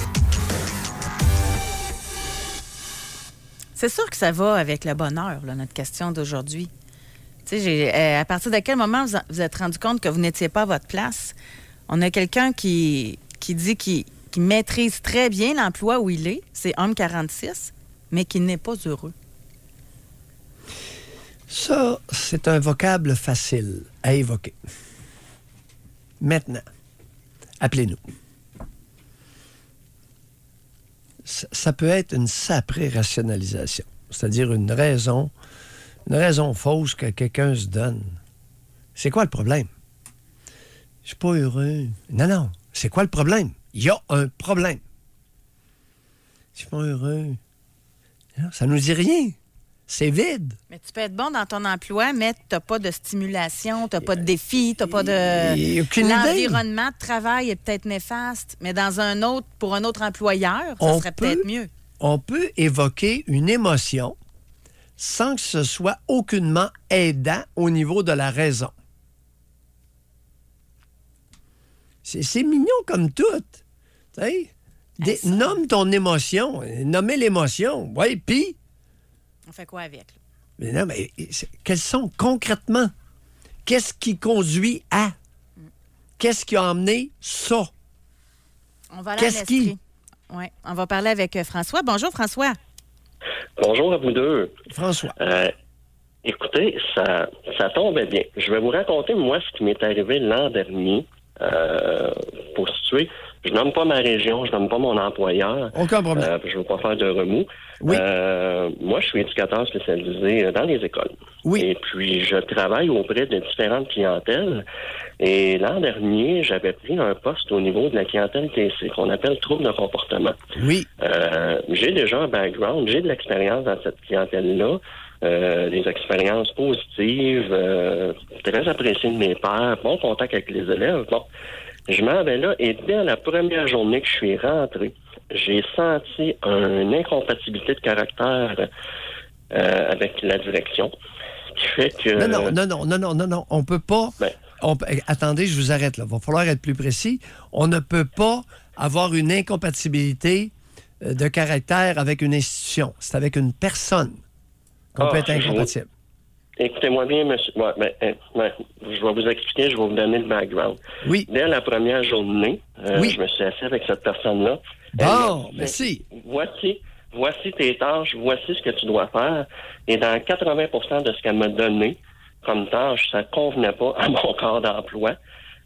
C'est sûr que ça va avec le bonheur, là, notre question d'aujourd'hui. Tu sais, j'ai, euh, à partir de quel moment vous vous êtes rendu compte que vous n'étiez pas à votre place? On a quelqu'un qui, qui dit qu'il, qu'il maîtrise très bien l'emploi où il est, c'est homme quarante-six, mais qui n'est pas heureux. Ça, c'est un vocable facile à évoquer. Maintenant, appelez-nous. Ça, ça peut être une saprée rationalisation, c'est-à-dire une raison, une raison fausse que quelqu'un se donne. C'est quoi le problème? Je suis pas heureux. Non, non. C'est quoi le problème? Il y a un problème. Je suis pas heureux. Non, ça nous dit rien. C'est vide. Mais tu peux être bon dans ton emploi, mais tu n'as pas de stimulation, tu n'as pas de défi, tu n'as pas de... Aucune L'environnement de travail est peut-être néfaste, mais dans un autre, pour un autre employeur, ça on serait peut, peut-être mieux. On peut évoquer une émotion sans que ce soit aucunement aidant au niveau de la raison. C'est, c'est mignon comme tout. Tu sais? Des- nomme ton émotion. Nommez l'émotion. Oui, puis... On fait quoi avec? Là? Mais non, mais c'est- quels sont concrètement? Qu'est-ce qui conduit à? Qu'est-ce qui a emmené ça? On va aller Qu'est-ce à l'esprit. qui? Oui, on va parler avec euh, François. Bonjour, François. Bonjour à vous deux. François. Euh, écoutez, ça, ça tombe bien. Je vais vous raconter, moi, ce qui m'est arrivé l'an dernier. Euh, pour situer, je nomme pas ma région, je nomme pas mon employeur. Aucun problème. Euh, je ne veux pas faire de remous. Oui. Euh, moi, je suis éducateur spécialisé dans les écoles. Oui. Et puis, je travaille auprès de différentes clientèles. Et l'an dernier, j'avais pris un poste au niveau de la clientèle T C, qu'on appelle trouble de comportement. Oui. Euh, j'ai déjà un background, j'ai de l'expérience dans cette clientèle-là. Euh, des expériences positives, euh, très appréciées de mes pairs, bon contact avec les élèves. Bon, je m'en vais là et dès la première journée que je suis rentré, j'ai senti une incompatibilité de caractère euh, avec la direction qui fait que... Non, non, non, non, non, non, non, non. On peut pas... Ben, on peut- attendez, je vous arrête là. Il va falloir être plus précis. On ne peut pas avoir une incompatibilité euh, de caractère avec une institution. C'est avec une personne qu'on Ah, peut être je vous- incompatible. Écoutez-moi bien, monsieur. Ouais, ben, euh, ouais, je vais vous expliquer, je vais vous donner le background. Oui. Dès la première journée, euh, Oui. je me suis assis avec cette personne-là. Bon, Elle m'a dit, merci. Voici, voici tes tâches, voici ce que tu dois faire. Et dans quatre-vingts pour cent de ce qu'elle m'a donné comme tâche, ça ne convenait pas à mon corps d'emploi.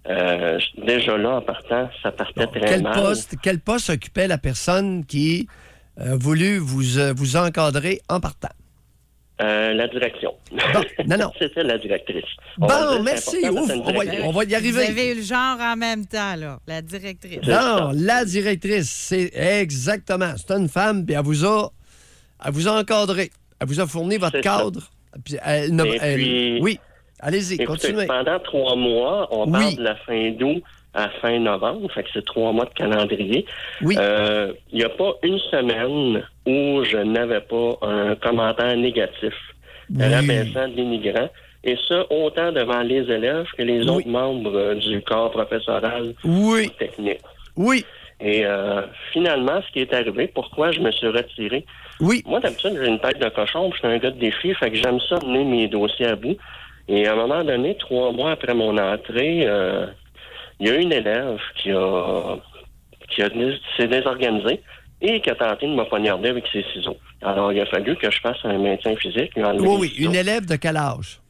Euh, déjà là, en partant, ça partait Bon, très quel mal. poste, quel poste occupait la personne qui a voulu vous, euh, vous encadrer en partant? Euh, la direction. Bon, non, non. C'était la directrice. On va Bon, dire, merci. c'est important, Ouf, c'est une on, va, directrice. on va y Vous arriver. avez eu le genre en même temps, là, la directrice. Non, la directrice, c'est exactement. C'est une femme, puis elle vous a, elle vous a encadré. Elle vous a fourni votre C'est ça. cadre. Puis elle, ne- Et elle- puis- oui, allez-y, Écoutez, continuez. pendant trois mois, on Oui. parle de la fin d'août à fin novembre, fait que c'est trois mois de calendrier. Oui. Euh, Il n'y a pas une semaine où je n'avais pas un commentaire négatif Oui. rabaissant de l'immigrant. Et ça, autant devant les élèves que les autres membres euh, du corps professoral Oui. technique. Oui. Et euh, finalement, ce qui est arrivé, pourquoi je me suis retiré? Oui. Moi, d'habitude, j'ai une tête de cochon, puis je suis un gars de défi, fait que j'aime ça mener mes dossiers à bout. Et à un moment donné, trois mois après mon entrée, euh, il y a une élève qui a qui a dés- s'est désorganisée et qui a tenté de me poignarder avec ses ciseaux. Alors, il a fallu que je fasse un maintien physique. lui enlever Oui, les oui. ciseaux. Une élève de quel âge?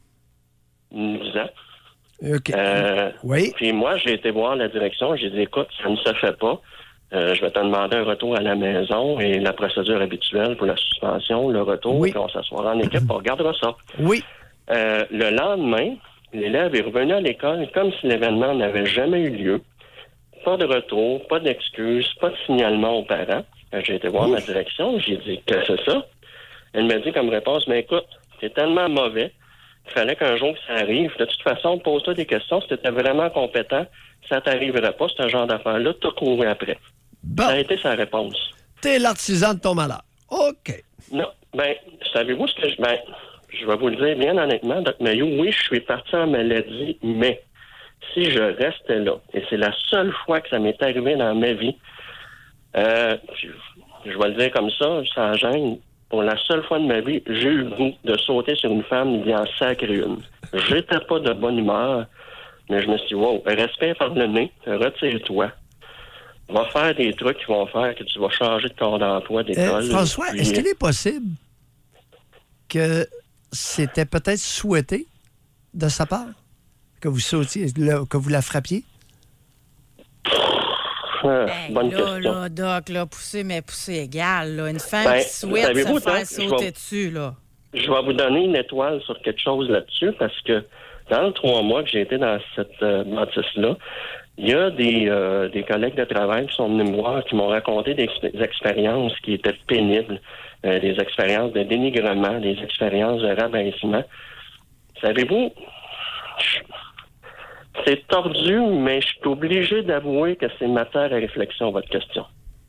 dix ans. OK. Euh, oui. Puis moi, j'ai été voir la direction. J'ai dit, écoute, ça ne se fait pas. Euh, je vais te demander un retour à la maison et la procédure habituelle pour la suspension, le retour, Oui. puis on s'assoira en équipe, on regardera ça. Oui. Euh, le lendemain, l'élève est revenu à l'école comme si l'événement n'avait jamais eu lieu. Pas de retour, pas d'excuses, pas de signalement aux parents. Euh, J'ai été voir ma direction, j'ai dit, que c'est ça? Elle m'a dit comme réponse, mais écoute, c'est tellement mauvais, il fallait qu'un jour que ça arrive. De toute façon, pose-toi des questions, si tu étais vraiment compétent, ça t'arriverait pas, ce genre d'affaire-là, t'as couru après. Bon. Ça a été sa réponse. T'es l'artisan de ton malheur. OK. Non, ben, savez-vous ce que je... Ben, je vais vous le dire bien honnêtement, Doc Mayo, oui, je suis parti en maladie, mais si je restais là, et c'est la seule fois que ça m'est arrivé dans ma vie, euh, je, je vais le dire comme ça, sans gêne, pour la seule fois de ma vie, j'ai eu le goût de sauter sur une femme et d'y en sacrer une. J'étais pas de bonne humeur, mais je me suis dit, wow, respire par le nez, retire-toi. Va faire des trucs qui vont faire que tu vas changer de corps d'emploi d'école. Euh, François, puis- est-ce qu'il est possible que c'était peut-être souhaité de sa part que vous sautiez, le- que vous la frappiez? Ah, Hey, bonne là, question. là, Doc, là, pousser, mais pousser égal, là. Une femme Ben, qui souhaite savez-vous, se faire Doc, je sauter vais- dessus, là. Je vais vous donner une étoile sur quelque chose là-dessus parce que dans les trois mois que j'ai été dans cette euh, bâtisse-là, il y a des, euh, des collègues de travail qui sont venus me voir, qui m'ont raconté des, ex- des expériences qui étaient pénibles, euh, des expériences de dénigrement, des expériences de rabaissement. Savez-vous, je- c'est tordu, mais je suis obligé d'avouer que c'est matière à réflexion, votre question.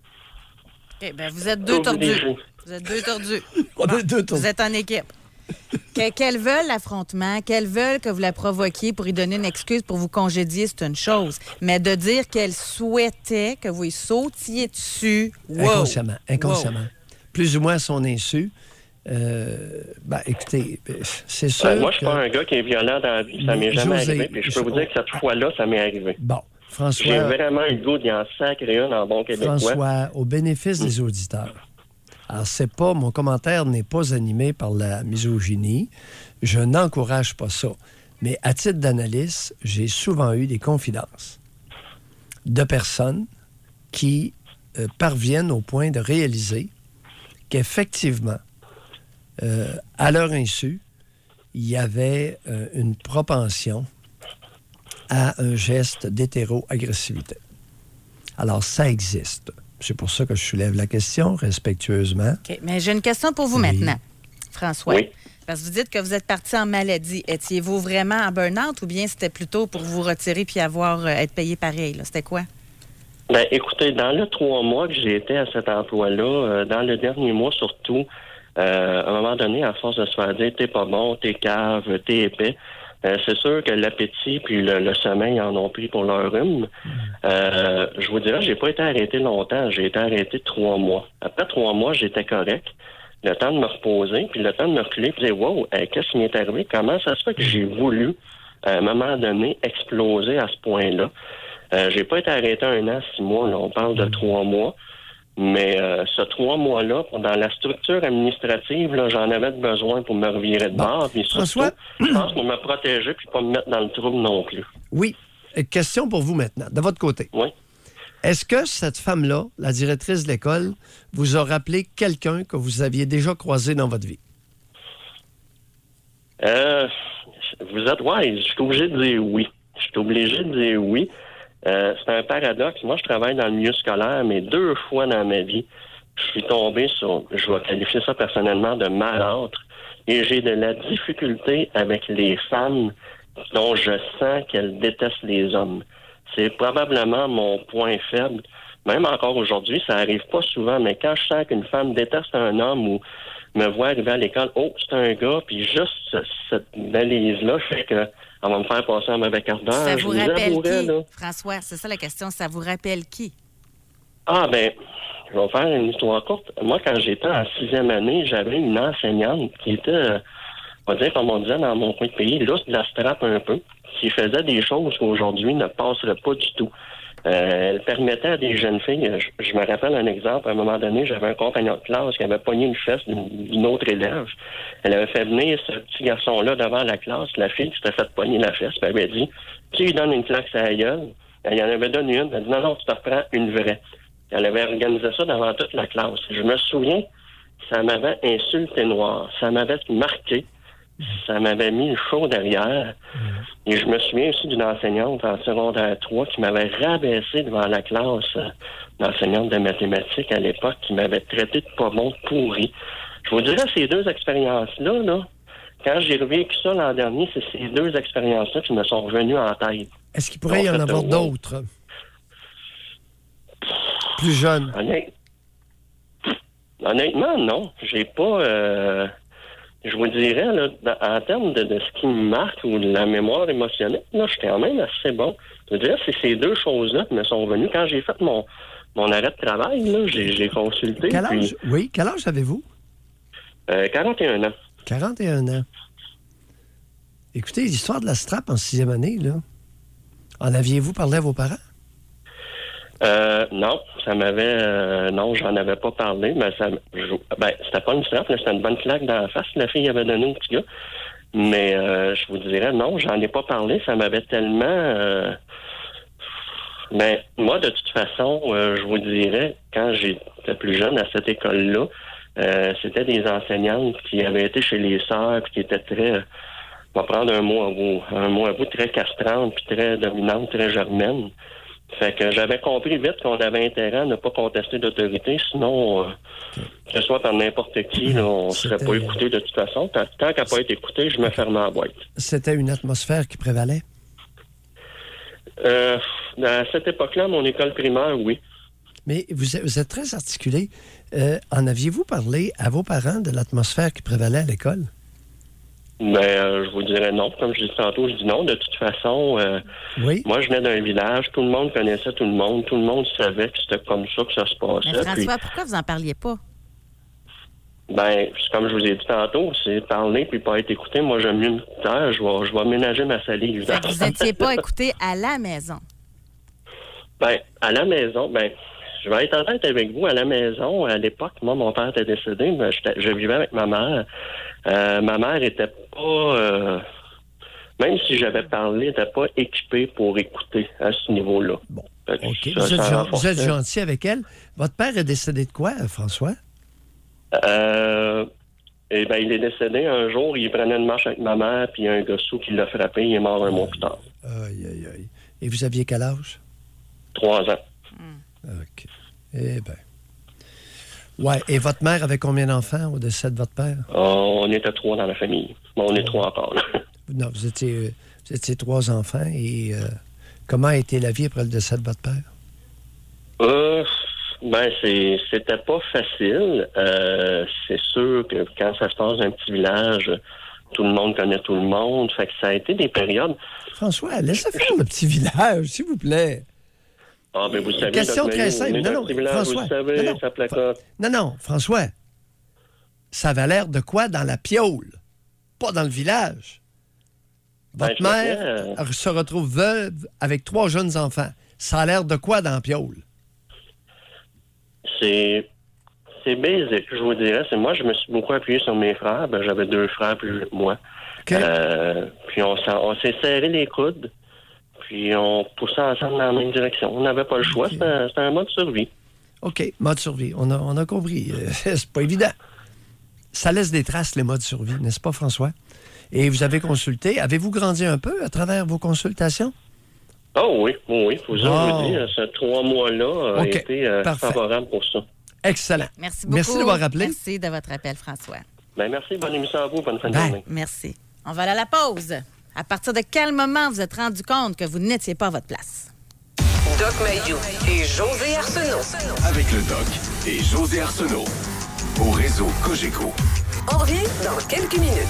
OK, ben vous êtes deux Obligé. tordus. Vous êtes deux tordus. On est deux tordus. Vous êtes en équipe. Que- Qu'elles veulent l'affrontement, qu'elles veulent que vous la provoquiez pour y donner une excuse pour vous congédier, c'est une chose. Mais de dire qu'elle souhaitait que vous y sautiez dessus, wow. Inconsciemment. Inconsciemment. Wow. Plus ou moins à son insu. Euh, ben, écoutez, c'est sûr. Ben, moi, je suis que- pas un gars qui est violent dans la vie. Ça Mais m'est jamais José, arrivé. Puis je peux je- vous dire que cette fois-là, ça m'est arrivé. Bon, François. J'ai vraiment eu le goût d'y en sacrer une en bon québécois. François, au bénéfice des auditeurs. Alors, c'est pas, mon commentaire n'est pas animé par la misogynie. Je n'encourage pas ça. Mais à titre d'analyste, j'ai souvent eu des confidences de personnes qui euh, parviennent au point de réaliser qu'effectivement, euh, à leur insu, il y avait euh, une propension à un geste d'hétéro-agressivité. Alors, ça existe. C'est pour ça que je soulève la question respectueusement. OK, mais j'ai une question pour vous maintenant, François. Oui. Parce que vous dites que vous êtes parti en maladie. Étiez-vous vraiment en burn-out ou bien c'était plutôt pour vous retirer puis avoir euh, être payé pareil? là? C'était quoi? Ben, écoutez, dans les trois mois que j'ai été à cet emploi-là, euh, dans le dernier mois surtout, euh, à un moment donné, à force de se faire dire « t'es pas bon, t'es cave, t'es épais », euh, c'est sûr que l'appétit puis le, le sommeil en ont pris pour leur rhume. Euh, je vous dirais, j'ai pas été arrêté longtemps. J'ai été arrêté trois mois. Après trois mois, j'étais correct. Le temps de me reposer, puis le temps de me reculer, puis de dire « Wow, euh, qu'est-ce qui m'est arrivé? Comment ça se fait que j'ai voulu, à un moment donné, exploser à ce point-là? » Euh, j'ai pas été arrêté un an, six mois, là, on parle de trois mois. Mais euh, ce trois mois-là, dans la structure administrative, là, j'en avais besoin pour me revirer de bord. Puis surtout, François? je pense pour me protéger puis pas me mettre dans le trouble non plus. Oui. question pour vous maintenant, de votre côté. Oui. Est-ce que cette femme-là, la directrice de l'école, vous a rappelé quelqu'un que vous aviez déjà croisé dans votre vie? Euh, vous êtes wise. Je suis obligé de dire oui. Je suis obligé de dire oui. Euh, c'est un paradoxe. Moi, je travaille dans le milieu scolaire, mais deux fois dans ma vie, je suis tombé sur, je vais qualifier ça personnellement de malâtre, et j'ai de la difficulté avec les femmes dont je sens qu'elles détestent les hommes. C'est probablement mon point faible. Même encore aujourd'hui, ça arrive pas souvent, mais quand je sens qu'une femme déteste un homme ou me voit arriver à l'école, oh, c'est un gars, puis juste ce, cette balise-là fait que elle va me faire passer un mauvais quart d'heure. Ça vous rappelle qui, là. François? C'est ça la question. Ça vous rappelle qui? Ah, ben, je vais faire une histoire courte. Moi, quand j'étais en sixième année, j'avais une enseignante qui était, euh, on va dire, comme on disait dans mon coin de pays, lousse de la strap un peu, qui faisait des choses qu'aujourd'hui ne passeraient pas du tout. Euh, elle permettait à des jeunes filles, je, je me rappelle un exemple, à un moment donné, j'avais un compagnon de classe qui avait pogné une fesse d'une, d'une autre élève. Elle avait fait venir ce petit garçon-là devant la classe, la fille s'était fait pogner la fesse, puis elle avait dit, tu lui donnes une claque sur la gueule. Elle y en avait donné une, elle a dit, non, non, tu te reprends une vraie. Elle avait organisé ça devant toute la classe. Je me souviens, ça m'avait insulté noir, ça m'avait marqué, ça m'avait mis le chaud derrière. Et je me souviens aussi d'une enseignante en secondaire trois qui m'avait rabaissé devant la classe, euh, l'enseignante de mathématiques à l'époque, qui m'avait traité de pas bon, pourri. Je vous dirais, ces deux expériences-là, là, quand j'ai revécu ça l'an dernier, c'est ces deux expériences-là qui me sont revenues en tête. Est-ce qu'il pourrait Donc, y en avoir d'autres? Plus jeunes? Honnêt... Honnêtement, non. J'ai pas... Euh... Je vous dirais, là, en termes de, de ce qui me marque ou de la mémoire émotionnelle, là, je suis quand même assez bon. Je veux dire, c'est ces deux choses-là qui me sont venues. Quand j'ai fait mon, mon arrêt de travail, là, j'ai, j'ai consulté. Quel âge? Puis, oui, quel âge avez-vous? Euh, quarante et un ans. quarante et un ans. Écoutez, l'histoire de la strap en sixième année, là, en aviez-vous parlé à vos parents? Euh, non, ça m'avait... Euh, non, j'en avais pas parlé, mais ça... Je, ben, c'était pas une strap, mais c'était une bonne claque dans la face que la fille avait donnée au petit gars. Mais euh, je vous dirais, non, j'en ai pas parlé, ça m'avait tellement... Euh, mais moi, de toute façon, euh, je vous dirais, quand j'étais plus jeune à cette école-là, euh, c'était des enseignantes qui avaient été chez les sœurs, puis qui étaient très... On va prendre un mot à bout, un mot à bout très castrante, puis très dominante, très germaine. Fait que j'avais compris vite qu'on avait intérêt à ne pas contester d'autorité, sinon, euh, que ce soit par n'importe qui, là, on ne serait pas écouté de toute façon. Tant, tant qu'à pas être écouté, je me fermais en boîte. C'était une atmosphère qui prévalait? Euh, à cette époque-là, mon école primaire, oui. Mais vous êtes, vous êtes très articulé. Euh, en aviez-vous parlé à vos parents de l'atmosphère qui prévalait à l'école? Ben, euh, je vous dirais non. Comme je disais tantôt, je dis non. De toute façon, euh, oui. Moi, je venais d'un village. Tout le monde connaissait tout le monde. Tout le monde savait que c'était comme ça que ça se passait. Mais François, puis, pourquoi vous n'en parliez pas? Ben, comme je vous ai dit tantôt, c'est parler puis pas être écouté. Moi, j'aime mieux me taire. Je vais, je vais ménager ma salive. Fait que vous n'étiez pas écouté à la maison? Ben, à la maison, ben... Je vais être honnête avec vous, à la maison, à l'époque, moi, mon père était décédé, mais je vivais avec ma mère. Euh, ma mère était pas... Euh, même si j'avais parlé, n'était pas équipée pour écouter à ce niveau-là. Bon, OK. Ça, vous, êtes gen- vous êtes gentil avec elle. Votre père est décédé de quoi, François? Euh... Eh bien, il est décédé un jour, il prenait une marche avec ma mère, puis un gossou qui l'a frappé, il est mort un mois plus tard. Aïe, aïe, aïe. Et vous aviez quel âge? Trois ans. OK. Eh bien. Ouais. Et votre mère avait combien d'enfants au décès de votre père? Oh, on était trois dans la famille. Bon, on est trois encore. Là. Non, vous étiez, vous étiez trois enfants. Et euh, comment a été la vie après le décès de votre père? Euh, ben, c'est, c'était pas facile. Euh, c'est sûr que quand ça se passe dans un petit village, tout le monde connaît tout le monde. Fait que ça a été des périodes... François, laissez faire le petit village, s'il vous plaît. Ah, mais vous savez... Question très simple. Non, non, village, François. Vous savez, non, non, ça placote. non, non, François. Ça avait l'air de quoi dans la piaule? Pas dans le village. Votre ben, mère euh... se retrouve veuve avec trois jeunes enfants. Ça a l'air de quoi dans la piaule? C'est... C'est basique, je vous dirais. C'est moi, je me suis beaucoup appuyé sur mes frères. Ben, j'avais deux frères plus vieux que moi. Okay. Euh, puis on, on s'est serré les coudes. puis on poussait ensemble dans la même direction. On n'avait pas le choix, okay. c'était, c'était un mode survie. OK, mode survie. On a, on a compris. Euh, c'est pas évident. Ça laisse des traces, les modes survie, n'est-ce pas, François? Et vous avez consulté. Avez-vous grandi un peu à travers vos consultations? Oh oui, oui. Faut dire, oh. dire, ce trois mois-là a okay. été euh, favorable pour ça. Excellent. Merci beaucoup. Merci d'avoir rappelé. Merci de votre appel, François. Ben, merci. Bonne émission à vous. Bonne fin de journée. Merci. On va aller à la pause. À partir de quel moment vous êtes rendu compte que vous n'étiez pas à votre place? Doc Mayou et José Arsenault. Avec le Doc et José Arsenault. Au réseau Cogeco. On revient dans quelques minutes.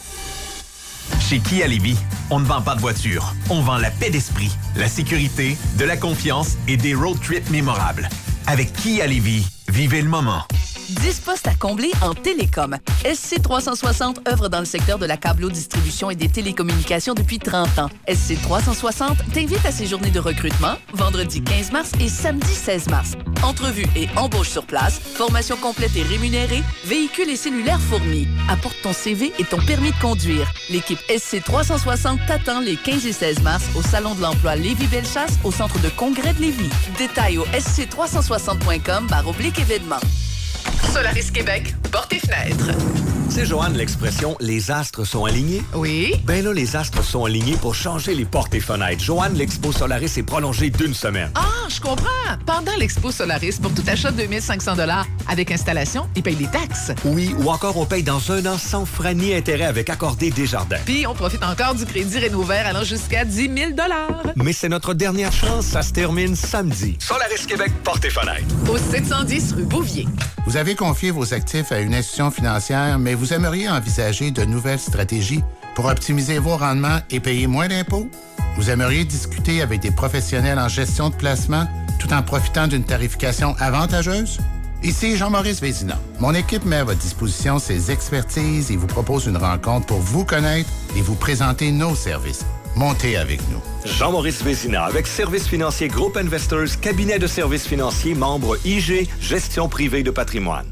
Chez Kia Lévis, on ne vend pas de voiture. On vend la paix d'esprit, la sécurité, de la confiance et des road trips mémorables. Avec Kia Lévis, vivez le moment. dix postes à combler en télécom. S C trois cent soixante œuvre dans le secteur de la câblo-distribution et des télécommunications depuis trente ans. S C trois cent soixante t'invite à ses journées de recrutement, vendredi quinze mars et samedi seize mars. Entrevue et embauche sur place, formation complète et rémunérée, véhicules et cellulaires fournis. Apporte ton C V et ton permis de conduire. L'équipe S C trois cent soixante t'attend les quinze et seize mars au Salon de l'emploi Lévis-Bellechasse au Centre de congrès de Lévis. Détails au s c trois cent soixante point com barre oblique événements. Solaris Québec, portes et fenêtres. C'est Joanne l'expression « les astres sont alignés ». Oui. Ben là, les astres sont alignés pour changer les portes et fenêtres. Joanne, l'Expo Solaris est prolongée d'une semaine. Ah, je comprends. Pendant l'Expo Solaris, pour tout achat de deux mille cinq cents dollars avec installation, ils payent des taxes. Oui, ou encore on paye dans un an sans frais ni intérêt avec Accordé Desjardins. Puis on profite encore du crédit Rénouvert allant jusqu'à dix mille dollars. Mais c'est notre dernière chance, ça se termine samedi. Solaris Québec, portes et fenêtres. Au sept cent dix rue Bouvier. Vous avez confié vos actifs à une institution financière, mais vous aimeriez envisager de nouvelles stratégies pour optimiser vos rendements et payer moins d'impôts? Vous aimeriez discuter avec des professionnels en gestion de placement tout en profitant d'une tarification avantageuse? Ici Jean-Maurice Vézina. Mon équipe met à votre disposition ses expertises et vous propose une rencontre pour vous connaître et vous présenter nos services. Montez avec nous. Jean-Maurice Vézina, avec Services financiers Group Investors, cabinet de services financiers, membre I G, gestion privée de patrimoine.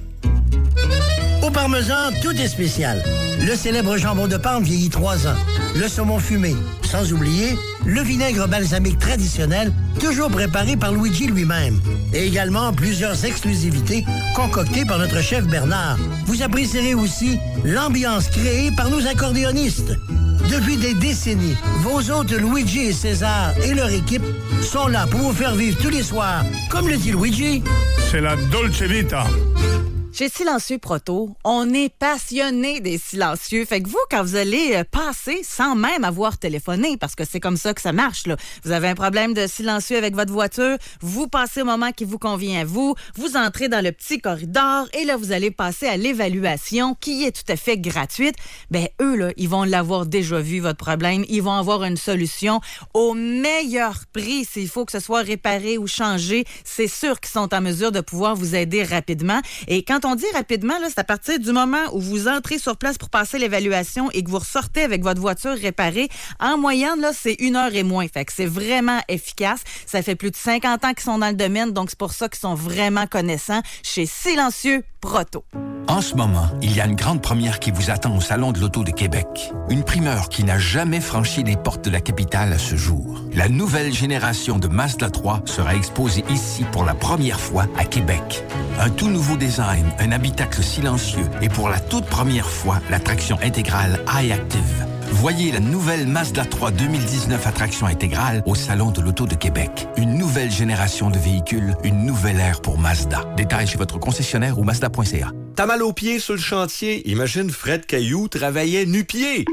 Au Parmesan, tout est spécial. Le célèbre jambon de Parme vieillit trois ans. Le saumon fumé. Sans oublier, le vinaigre balsamique traditionnel, toujours préparé par Luigi lui-même. Et également plusieurs exclusivités concoctées par notre chef Bernard. Vous apprécierez aussi l'ambiance créée par nos accordéonistes. Depuis des décennies, vos hôtes Luigi et César et leur équipe sont là pour vous faire vivre tous les soirs. Comme le dit Luigi, c'est la Dolce Vita. Chez Silencieux Proto, on est passionné des silencieux. Fait que vous, quand vous allez passer sans même avoir téléphoné, parce que c'est comme ça que ça marche, là. Vous avez un problème de silencieux avec votre voiture, vous passez au moment qui vous convient à vous, vous entrez dans le petit corridor et là, vous allez passer à l'évaluation qui est tout à fait gratuite. Ben eux, là, ils vont l'avoir déjà vu, votre problème. Ils vont avoir une solution au meilleur prix. S'il faut que ce soit réparé ou changé, c'est sûr qu'ils sont en mesure de pouvoir vous aider rapidement. Et quand on dit rapidement, là, c'est à partir du moment où vous entrez sur place pour passer l'évaluation et que vous ressortez avec votre voiture réparée. En moyenne, là, c'est une heure et moins. Fait que c'est vraiment efficace. Ça fait plus de cinquante ans qu'ils sont dans le domaine, donc c'est pour ça qu'ils sont vraiment connaissants chez Silencieux Proto. En ce moment, il y a une grande première qui vous attend au Salon de l'Auto de Québec. Une primeur qui n'a jamais franchi les portes de la capitale à ce jour. La nouvelle génération de Mazda trois sera exposée ici pour la première fois à Québec. Un tout nouveau design, un habitacle silencieux et pour la toute première fois, la traction intégrale iActive. Voyez la nouvelle Mazda trois deux mille dix-neuf à traction intégrale au Salon de l'Auto de Québec. Une nouvelle génération de véhicules, une nouvelle ère pour Mazda. Détails chez votre concessionnaire ou mazda point c a. T'as mal aux pieds sur le chantier? Imagine Fred Caillou travaillait nu-pied.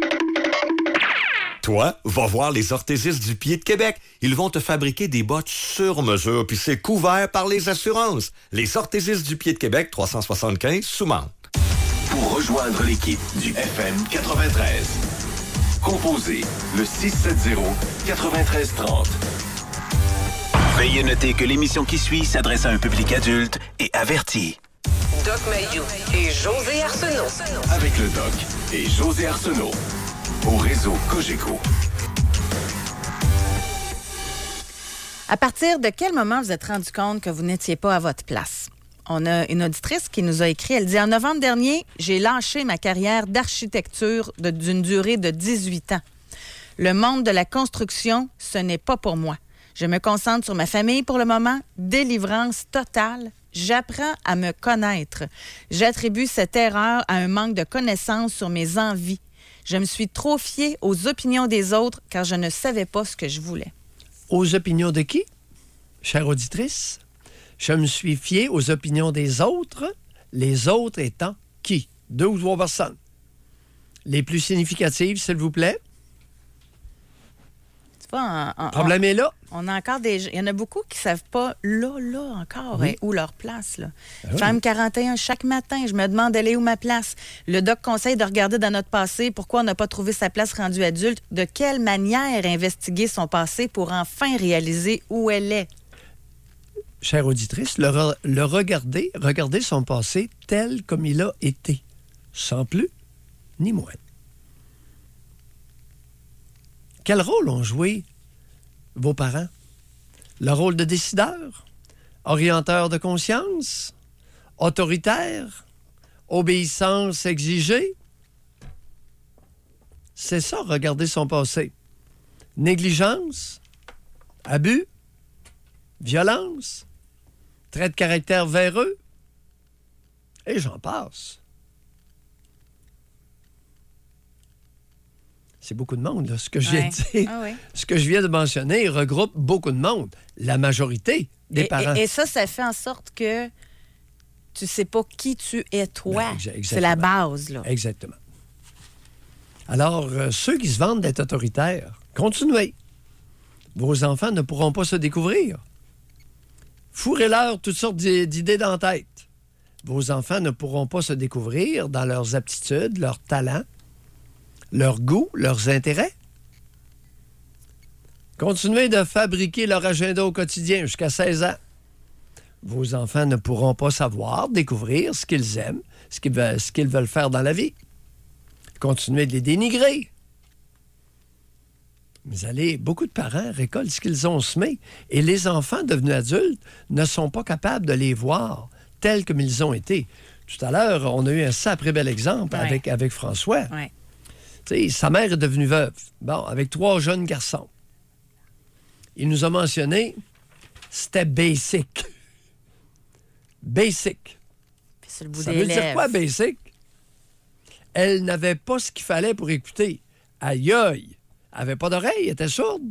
Toi, va voir les orthésistes du pied de Québec. Ils vont te fabriquer des bottes sur mesure, puis c'est couvert par les assurances. Les orthésistes du pied de Québec, trois cent soixante-quinze, Soumande. Pour rejoindre l'équipe du F M quatre-vingt-treize, composez le six sept zéro, neuf trois trois zéro. Veuillez noter que l'émission qui suit s'adresse à un public adulte et averti. Doc Mayou et José Arsenault. Avec le Doc et José Arsenault. Au réseau Cogeco. À partir de quel moment vous êtes rendu compte que vous n'étiez pas à votre place? On a une auditrice qui nous a écrit, elle dit « En novembre dernier, j'ai lâché ma carrière d'architecture de, d'une durée de dix-huit ans. Le monde de la construction, ce n'est pas pour moi. Je me concentre sur ma famille pour le moment. Délivrance totale. J'apprends à me connaître. J'attribue cette erreur à un manque de connaissances sur mes envies. Je me suis trop fiée aux opinions des autres car je ne savais pas ce que je voulais. Aux opinions de qui, chère auditrice? Je me suis fiée aux opinions des autres, les autres étant qui? Deux ou trois personnes. Les plus significatives, s'il vous plaît. Tu vois, en, en, Le problème on, est là. On a encore des... Il y en a beaucoup qui ne savent pas, là, là, encore, Oui. hein, où leur place. Là. Ah oui. Femme quarante et un, chaque matin, je me demande, elle est où ma place? Le doc conseille de regarder dans notre passé pourquoi on n'a pas trouvé sa place rendue adulte. De quelle manière investiguer son passé pour enfin réaliser où elle est? Chère auditrice, le, re- le regarder, regarder son passé tel comme il a été, sans plus ni moins. Quel rôle ont joué vos parents? Le rôle de décideur, orienteur de conscience, autoritaire, obéissance exigée? C'est ça, regarder son passé. Négligence, abus, violence, trait de caractère véreux, et j'en passe. C'est beaucoup de monde, là. Ce que je viens Ouais. de dire, Ah ouais. ce que je viens de mentionner regroupe beaucoup de monde. La majorité des Et, parents. et, et ça, ça fait en sorte que tu sais pas qui tu es, toi. Ben, exa- C'est la exactement. base, là. Exactement. Alors, euh, ceux qui se vendent d'être autoritaires, continuez. Vos enfants ne pourront pas se découvrir. Fourrez-leur toutes sortes d'i- d'idées dans la tête. Vos enfants ne pourront pas se découvrir dans leurs aptitudes, leurs talents, leurs goûts, leurs intérêts. Continuez de fabriquer leur agenda au quotidien jusqu'à seize ans. Vos enfants ne pourront pas savoir, découvrir ce qu'ils aiment, ce qu'ils veulent, ce qu'ils veulent faire dans la vie. Continuez de les dénigrer. Vous allez, beaucoup de parents récoltent ce qu'ils ont semé et les enfants devenus adultes ne sont pas capables de les voir tels comme ils ont été. Tout à l'heure, on a eu un sacré bel exemple Ouais. avec, avec François. Ouais. Tu sais, sa mère est devenue veuve. Bon, avec trois jeunes garçons. Il nous a mentionné, c'était basic. Basic. Puis sur le bout Ça des veut dire lèvres. quoi, basic? Elle n'avait pas ce qu'il fallait pour écouter. Aïe aïe! Elle n'avait pas d'oreille, elle était sourde.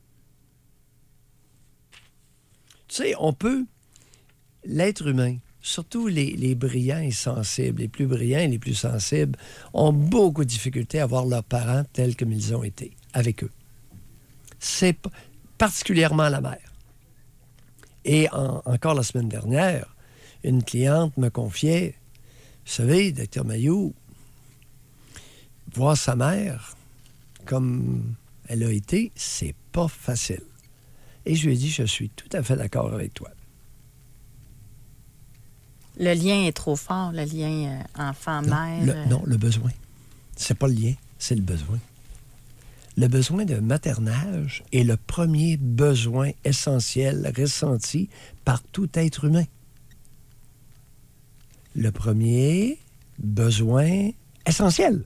Tu sais, on peut... L'être humain, surtout les, les brillants et sensibles, les plus brillants et les plus sensibles, ont beaucoup de difficultés à voir leurs parents tels comme ils ont été, avec eux. C'est p- particulièrement la mère. Et en- encore la semaine dernière, une cliente me confiait, vous savez, docteur Mailloux, voir sa mère comme elle a été, c'est pas facile. Et je lui ai dit, je suis tout à fait d'accord avec toi. Le lien est trop fort, le lien euh, enfant-mère. Le- euh, non, le besoin. C'est pas le lien, c'est le besoin. Le besoin de maternage est le premier besoin essentiel ressenti par tout être humain. Le premier besoin essentiel.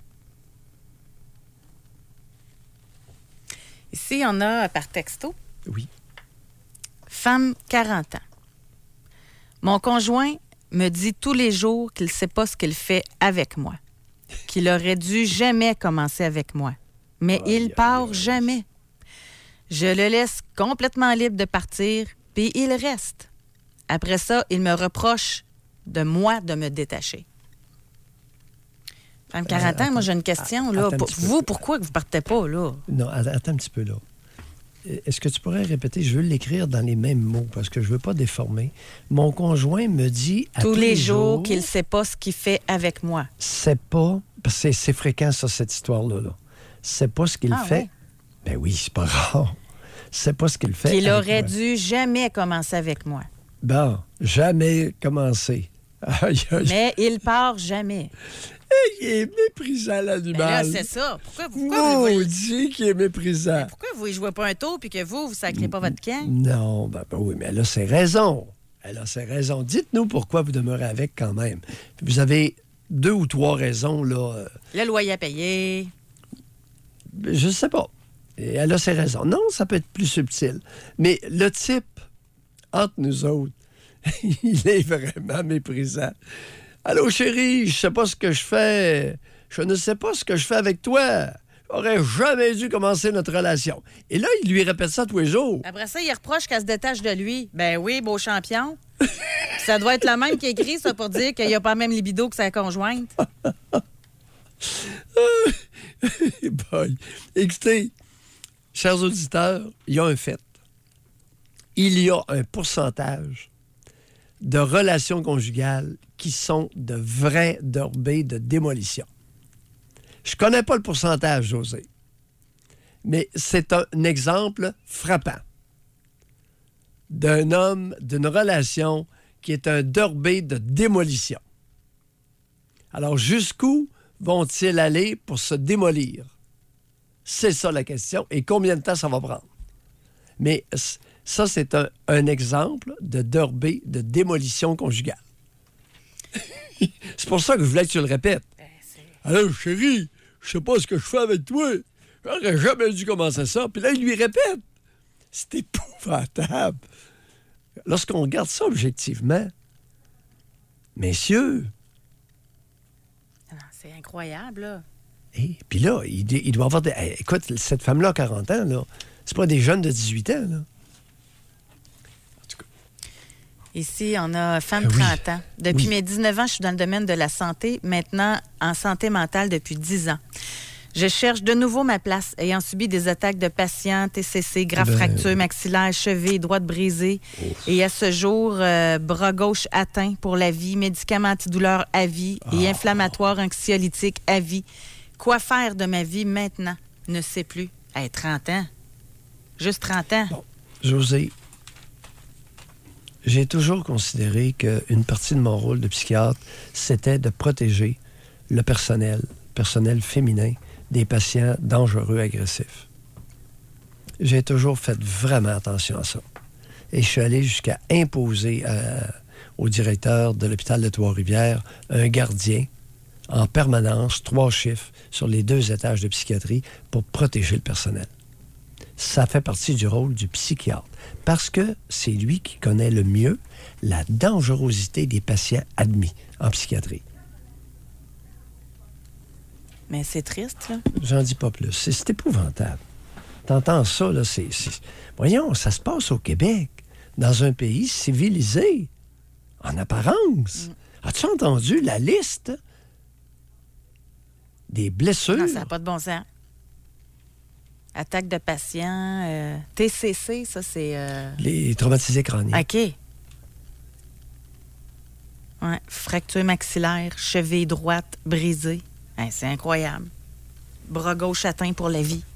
Ici, on a par texto. Oui. Femme, quarante ans. Mon conjoint me dit tous les jours qu'il ne sait pas ce qu'il fait avec moi, qu'il aurait dû jamais commencer avec moi, mais il part jamais. Je le laisse complètement libre de partir, puis il reste. Après ça, il me reproche de moi de me détacher. Femme, quarante ans, Euh, moi j'ai une question. Là. attends un Pour- petit peu. vous, pourquoi vous partez pas, là? Non, att- attends un petit peu là. Est-ce que tu pourrais répéter? Je veux l'écrire dans les mêmes mots parce que je veux pas déformer. Mon conjoint me dit à Tous, tous les jours qu'il ne sait pas ce qu'il fait avec moi. c'est pas... parce que C'est, c'est fréquent, ça, cette histoire-là. Là. C'est pas ce qu'il Ah, fait. ouais. Ben oui, c'est pas rare. C'est pas ce qu'il fait. Qu'il avec aurait moi. dû jamais commencer avec moi. Bon, jamais commencé. Aïe, aïe. Mais il part jamais. Il est méprisant, Ben là, l'animal. c'est ça. Pourquoi, pourquoi vous, vous, Maudit qu'il est méprisant. pourquoi vous y jouez pas un tour puis que vous, vous sacrez pas votre camp? Non, ben, ben oui, mais elle a ses raisons. Elle a ses raisons. Dites-nous pourquoi vous demeurez avec quand même. Vous avez deux ou trois raisons, là. euh, Le loyer à payer. je sais pas. Et elle a ses raisons. Non, ça peut être plus subtil. Mais le type, entre nous autres, il est vraiment méprisant. Allô, chérie, je sais pas ce que je fais. Je ne sais pas ce que je fais avec toi. J'aurais jamais dû commencer notre relation. Et là, il lui répète ça tous les jours. Après ça, il reproche qu'elle se détache de lui. Ben oui, beau champion. Ça doit être le même qui écrit ça pour dire qu'il n'y a pas le même libido que sa conjointe. Boy. Écoutez, chers auditeurs, il y a un fait. Il y a un pourcentage de relations conjugales qui sont de vrais deurbés de démolition. Je connais pas le pourcentage, José, mais c'est un exemple frappant d'un homme, d'une relation qui est un deurbé de démolition. Alors, jusqu'où vont-ils aller pour se démolir? C'est ça la question. Et combien de temps ça va prendre? Mais ça, c'est un, un exemple de deurbé de démolition conjugale. C'est pour ça que je voulais que tu le répètes. Alors, chérie, je sais pas ce que je fais avec toi. J'aurais jamais dû commencer ça. Puis là, il lui répète. C'est épouvantable. Lorsqu'on regarde ça objectivement, messieurs... C'est incroyable, là. Et puis là, il, il doit avoir... Des, hey, écoute, cette femme-là a quarante ans, là. C'est pas des jeunes de dix-huit ans, là. Ici, on a femme de trente ans. Depuis oui. mes dix-neuf ans, je suis dans le domaine de la santé. Maintenant, en santé mentale depuis dix ans. Je cherche de nouveau ma place, ayant subi des attaques de patients, T C C, graves ben... fractures maxillaires, cheville, droite brisée. Ouf. Et à ce jour, euh, bras gauche atteint pour la vie, médicaments antidouleurs à vie oh. et inflammatoires anxiolytiques à vie. Quoi faire de ma vie maintenant? Ne sais plus. Hey, trente ans. Juste trente ans. Bon, José, j'ai toujours considéré qu'une partie de mon rôle de psychiatre, c'était de protéger le personnel, personnel féminin, des patients dangereux, agressifs. J'ai toujours fait vraiment attention à ça. Et je suis allé jusqu'à imposer à, au directeur de l'hôpital de Trois-Rivières un gardien en permanence, trois chiffres, sur les deux étages de psychiatrie pour protéger le personnel. Ça fait partie du rôle du psychiatre, parce que c'est lui qui connaît le mieux la dangerosité des patients admis en psychiatrie. Mais c'est triste, là. J'en dis pas plus. C'est, c'est épouvantable. T'entends ça, là, c'est, c'est... Voyons, ça se passe au Québec, dans un pays civilisé, en apparence. Mm. As-tu entendu la liste des blessures? Non, ça n'a pas de bon sens. Attaque de patients, euh, T C C, ça, c'est... Euh... Les traumatisés crâniens. OK. Ouais, fracture maxillaire, cheville droite brisée. Hey, c'est incroyable. Bras gauche atteint pour la vie.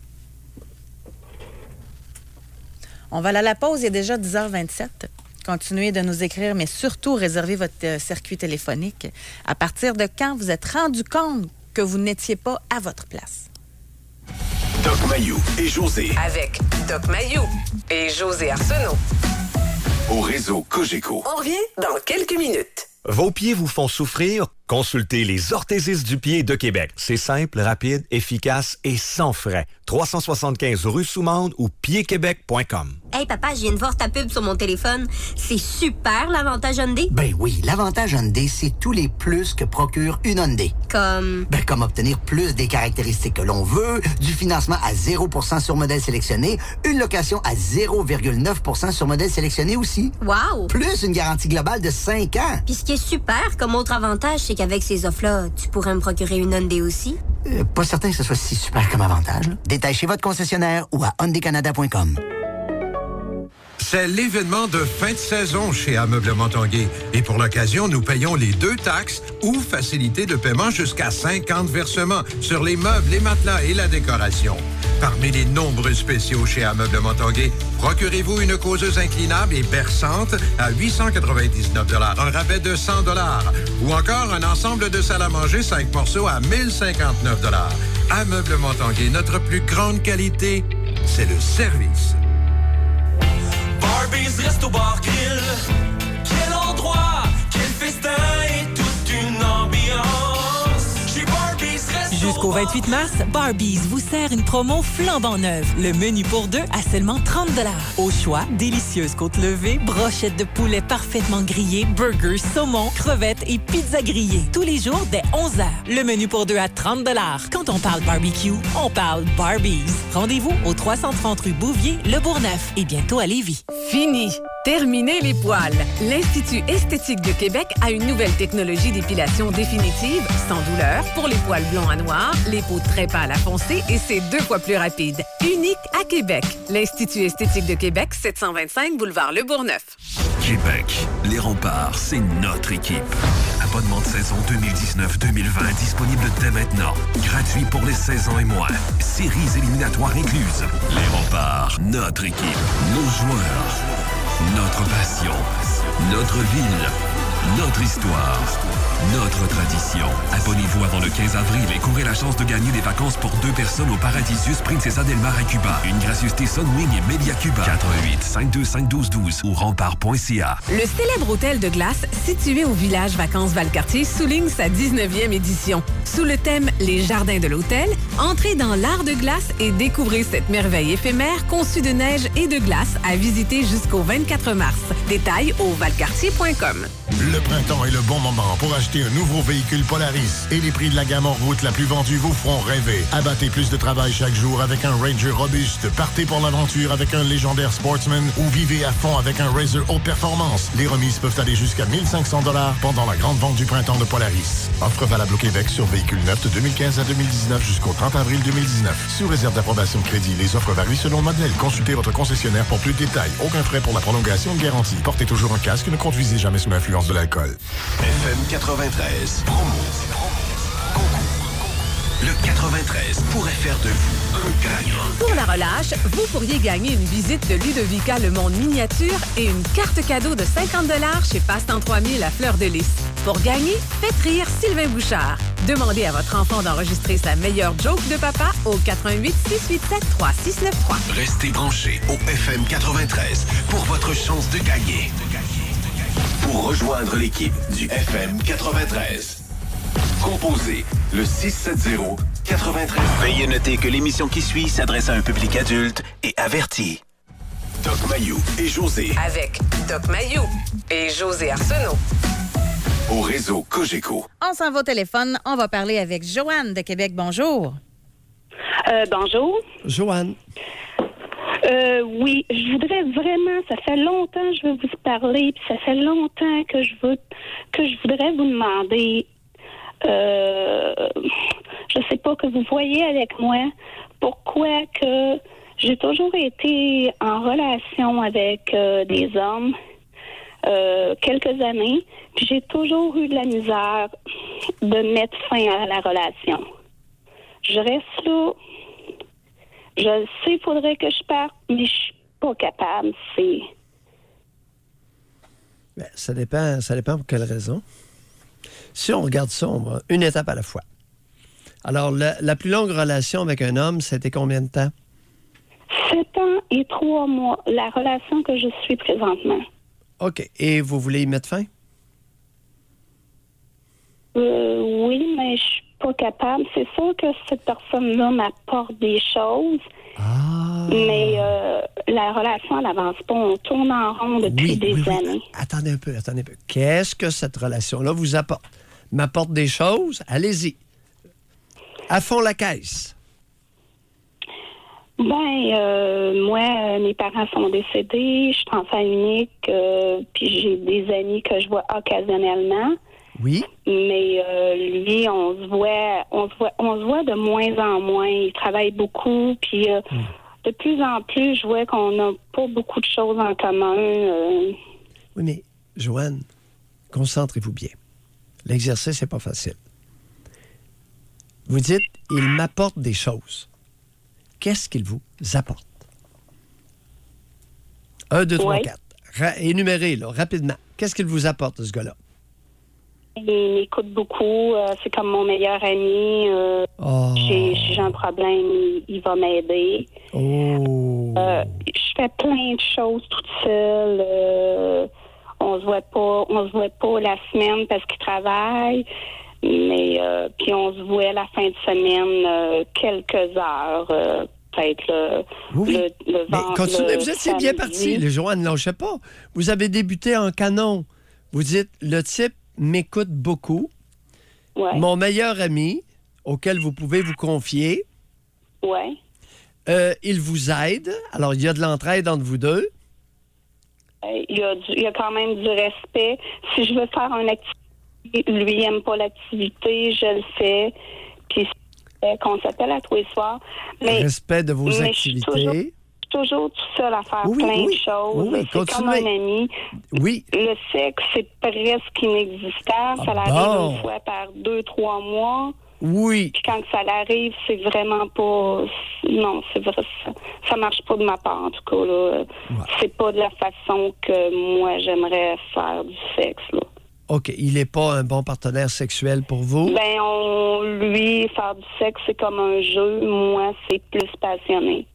On va aller à la pause, il est déjà dix heures vingt-sept. Continuez de nous écrire, mais surtout réservez votre euh, circuit téléphonique. À partir de quand vous êtes rendu compte que vous n'étiez pas à votre place? Doc Mayou et José. Avec Doc Mayou et José Arsenault. Au réseau Cogeco. On revient dans quelques minutes. Vos pieds vous font souffrir? Consultez les orthésistes du pied de Québec. C'est simple, rapide, efficace et sans frais. trois cent soixante-quinze rue Soumande ou pied québec point com. Hey papa, je viens de voir ta pub sur mon téléphone. C'est super l'avantage Hyundai. Ben oui, l'avantage Hyundai, c'est tous les plus que procure une Hyundai. Comme? Ben comme obtenir plus des caractéristiques que l'on veut, du financement à zéro pour cent sur modèle sélectionné, une location à zéro virgule neuf pour cent sur modèle sélectionné aussi. Wow! Plus une garantie globale de cinq ans. Puis ce qui est super comme autre avantage, c'est qu'avec ces offres-là, tu pourrais me procurer une Hyundai aussi? Euh, pas certain que ce soit si super comme avantage. Là. Détail chez votre concessionnaire ou à hyundai canada point com. C'est l'événement de fin de saison chez Ameublement Tanguay. Et pour l'occasion, nous payons les deux taxes ou facilité de paiement jusqu'à cinquante versements sur les meubles, les matelas et la décoration. Parmi les nombreux spéciaux chez Ameublement Tanguay, procurez-vous une causeuse inclinable et berçante à huit cent quatre-vingt-dix-neuf dollars, un rabais de cent dollars, ou encore un ensemble de salles à manger cinq morceaux à mille cinquante-neuf dollars. Ameublement Tanguay, notre plus grande qualité, c'est le service. Barbies, Resto Bar Grill. Quel endroit, quel festin et toute une ambiance. Chez Barbies Resto Jusqu'au vingt-huit mars, Barbies vous sert une promo flambant neuve. Le menu pour deux à seulement trente dollars. Au choix, délicieuses côtes levées, brochettes de poulet parfaitement grillées, burgers, saumon, crevettes et pizza grillée. Tous les jours dès onze heures. Le menu pour deux à trente dollars. Quand on parle barbecue, on parle Barbies. Rendez-vous au trois cent trente rue Bouvier, Le Bourgneuf et bientôt à Lévis. Fini. Terminez les poils. L'Institut esthétique de Québec a une nouvelle technologie d'épilation définitive, sans douleur, pour les poils blonds à noirs, les peaux très pâles à foncées et c'est deux fois plus rapide. Unique à Québec. L'Institut esthétique de Québec, sept cent vingt-cinq boulevard Le Bourgneuf. Québec, les remparts, c'est notre équipe. Abonnement de saison deux mille dix-neuf deux mille vingt disponible dès maintenant. Gratuit pour les seize ans et moins. Séries éliminatoires incluses. Les remparts, notre équipe, nos joueurs, notre passion, notre ville, notre histoire, notre tradition. Abonnez-vous avant le quinze avril et courez la chance de gagner des vacances pour deux personnes au Paradisius Princesa del Mar à Cuba. Une gracieuseté Sunwing et Media Cuba. quatre un huit, cinq deux cinq, un deux un deux ou rempart point c a. Le célèbre hôtel de glace situé au village Vacances Valcartier souligne sa dix-neuvième édition. Sous le thème « Les jardins de l'hôtel », entrez dans l'art de glace et découvrez cette merveille éphémère conçue de neige et de glace à visiter jusqu'au vingt-quatre mars. Détails au valcartier point com. Le printemps est le bon moment pour acheter un nouveau véhicule Polaris et les prix de la gamme en route la plus vendue vous feront rêver. Abattez plus de travail chaque jour avec un Ranger robuste. Partez pour l'aventure avec un légendaire Sportsman ou vivez à fond avec un Razor haute performance. Les remises peuvent aller jusqu'à mille cinq cents dollars pendant la grande vente du printemps de Polaris. Offre valable au Québec sur véhicules neufs de deux mille quinze à deux mille dix-neuf jusqu'au trente avril deux mille dix-neuf. Sous réserve d'approbation de crédit, les offres varient selon le modèle. Consultez votre concessionnaire pour plus de détails. Aucun frais pour la prolongation de garantie. Portez toujours un casque et ne conduisez jamais sous l'influence de l'alcool. F M quatre-vingt-treize. Promo. Concours. Le quatre-vingt-treize pourrait faire de vous un gagnant. Pour la relâche, vous pourriez gagner une visite de Ludovica Le Monde Miniature et une carte cadeau de cinquante dollars chez Passe-Temps trois mille à Fleur de Lys. Pour gagner, faites rire Sylvain Bouchard. Demandez à votre enfant d'enregistrer sa meilleure joke de papa au quatre un huit, six huit sept, trois six neuf trois. Restez branchés au F M quatre-vingt-treize pour votre chance de gagner. Pour rejoindre l'équipe du F M quatre-vingt-treize, composez le six sept zéro, quatre un trois. Veuillez noter que l'émission qui suit s'adresse à un public adulte et averti. Doc Mayou et José. Avec Doc Mayou et José Arsenault. Au réseau Cogeco. On s'en va au téléphone. On va parler avec Joanne de Québec. Bonjour. Euh, bonjour. Joanne. Euh, oui, je voudrais vraiment, ça fait longtemps que je veux vous parler, puis ça fait longtemps que je veux, que je voudrais vous demander, euh, je sais pas, que vous voyez avec moi, pourquoi que j'ai toujours été en relation avec euh, des hommes euh, quelques années, puis j'ai toujours eu de la misère de mettre fin à la relation. Je reste là. Je le sais, il faudrait que je parte, mais je suis pas capable. C'est. Bien, ça dépend, ça dépend pour quelle raison. Si on regarde ça, on va une étape à la fois. Alors, la, la plus longue relation avec un homme, c'était combien de temps? Sept ans et trois mois, la relation que je suis présentement. OK. Et vous voulez y mettre fin? Euh, oui, mais je suis pas capable. C'est sûr que cette personne-là m'apporte des choses, ah. mais euh, la relation, elle n'avance pas. On tourne en rond depuis oui, des oui, oui. années. Attendez un peu, attendez un peu. Qu'est-ce que cette relation-là vous apporte? M'apporte des choses? Allez-y. À fond la caisse. Ben, euh, moi, mes parents sont décédés, je suis enfant unique, euh, puis j'ai des amis que je vois occasionnellement. Oui. Mais euh, lui, on se voit, on se voit, on se voit de moins en moins. Il travaille beaucoup, puis euh, mm. de plus en plus, je vois qu'on n'a pas beaucoup de choses en commun. Euh... Oui, mais Joanne, concentrez-vous bien. L'exercice n'est pas facile. Vous dites, il m'apporte des choses. Qu'est-ce qu'il vous apporte? Un, deux, trois, quatre. Ra- énumérez, là, rapidement. Qu'est-ce qu'il vous apporte, ce gars-là? Il m'écoute beaucoup. Euh, c'est comme mon meilleur ami. Euh, oh. j'ai, j'ai un problème, il, il va m'aider. Oh. Euh, je fais plein de choses toute seule. Euh, on se voit pas, on se voit pas la semaine parce qu'il travaille. Mais euh, puis on se voit la fin de semaine euh, quelques heures, euh, peut-être le, oui. le, le Mais vent- continuez, le vous étiez bien samedi. parti. Le Joanne ne lâchez pas. Vous avez débuté en canon. Vous dites, le type m'écoute beaucoup. Ouais. Mon meilleur ami, auquel vous pouvez vous confier. Ouais. Euh, il vous aide. Alors, il y a de l'entraide entre vous deux. Euh, Il y, a du- il y a quand même du respect. Si je veux faire une activité, lui n'aime pas l'activité, je le fais. Puis c'est qu'on s'appelle à tous les soirs. Mais, Respect de vos mais je suis toujours, activités. je suis toujours tout seul à faire Oui, plein oui. de choses. Oui, c'est comme continuez. un ami. Oui. Le sexe, c'est presque inexistant. Ça Ah, arrive bon. une fois par deux, trois mois. Oui. Puis quand ça l'arrive, c'est vraiment pas... Non, c'est vrai, ça, ça marche pas de ma part, en tout cas. Là. C'est pas de la façon que moi, j'aimerais faire du sexe, là. OK. Il n'est pas un bon partenaire sexuel pour vous? Ben, on, lui, faire du sexe, c'est comme un jeu. Moi, c'est plus passionné.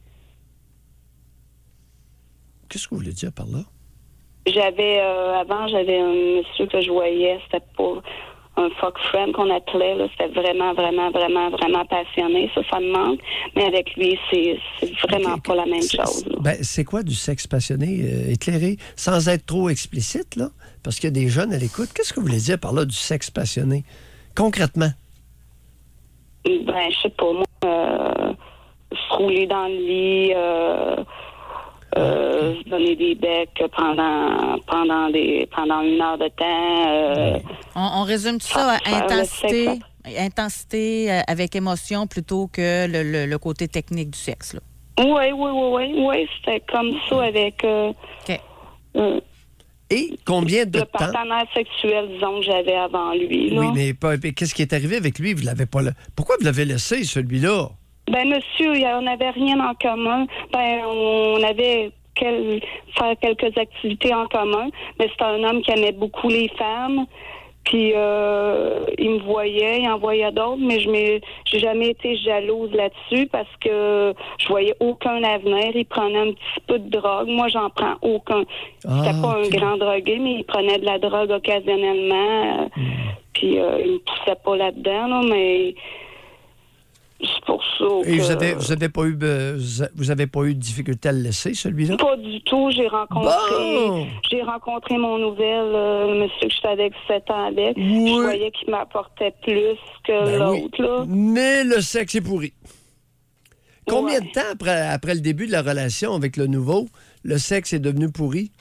Qu'est-ce que vous voulez dire par là? J'avais... euh, avant, j'avais un monsieur que je voyais, c'était pour... un fuck friend qu'on appelait, là, c'était vraiment, vraiment, vraiment, vraiment passionné. Ça, ça me manque. Mais avec lui, c'est, c'est vraiment pas la même chose. là. Ben, c'est quoi du sexe passionné, euh, éclairé, sans être trop explicite, là? Parce qu'il y a des jeunes à l'écoute. Qu'est-ce que vous voulez dire par là du sexe passionné? Concrètement? Ben, je sais pas, moi, euh, se rouler dans le lit, euh, euh, se donner des becs pendant, pendant, des, pendant une heure de temps. Euh, On, on résume tout ça à Faire le intensité, sexe. intensité euh, avec émotion plutôt que le, le- le côté technique du sexe. Là. Oui, oui, oui, oui, oui, c'était comme ça avec euh, euh, Et combien de le temps? partenaire sexuel, disons, que j'avais avant lui. Là. Oui, mais, pas- mais qu'est-ce qui est arrivé avec lui? Vous l'avez pas... le- Pourquoi vous l'avez laissé, celui-là? Ben, monsieur, il y a- on n'avait rien en commun. Ben, on avait quel- faire quelques activités en commun, mais c'était un homme qui aimait beaucoup les femmes. Puis, euh, il me voyait, il en voyait d'autres, mais je m'ai, j'ai jamais été jalouse là-dessus parce que je voyais aucun avenir. Il prenait un petit peu de drogue. Moi, j'en prends aucun. Ah, C'était pas ok. un grand drogué, mais il prenait de la drogue occasionnellement. euh, Puis, euh, il me poussait pas là-dedans, là, mais c'est pour ça Et que... vous avez, vous avez pas eu be- vous avez pas eu de difficulté à le laisser, celui-là? Pas du tout. J'ai rencontré, Bon! j'ai rencontré mon nouvel euh, le monsieur que j'étais avec sept ans avec. Je voyais qu'il m'apportait plus que Ben oui. l'autre, là. Mais le sexe est pourri. Combien de temps après, après le début de la relation avec le nouveau, le sexe est devenu pourri?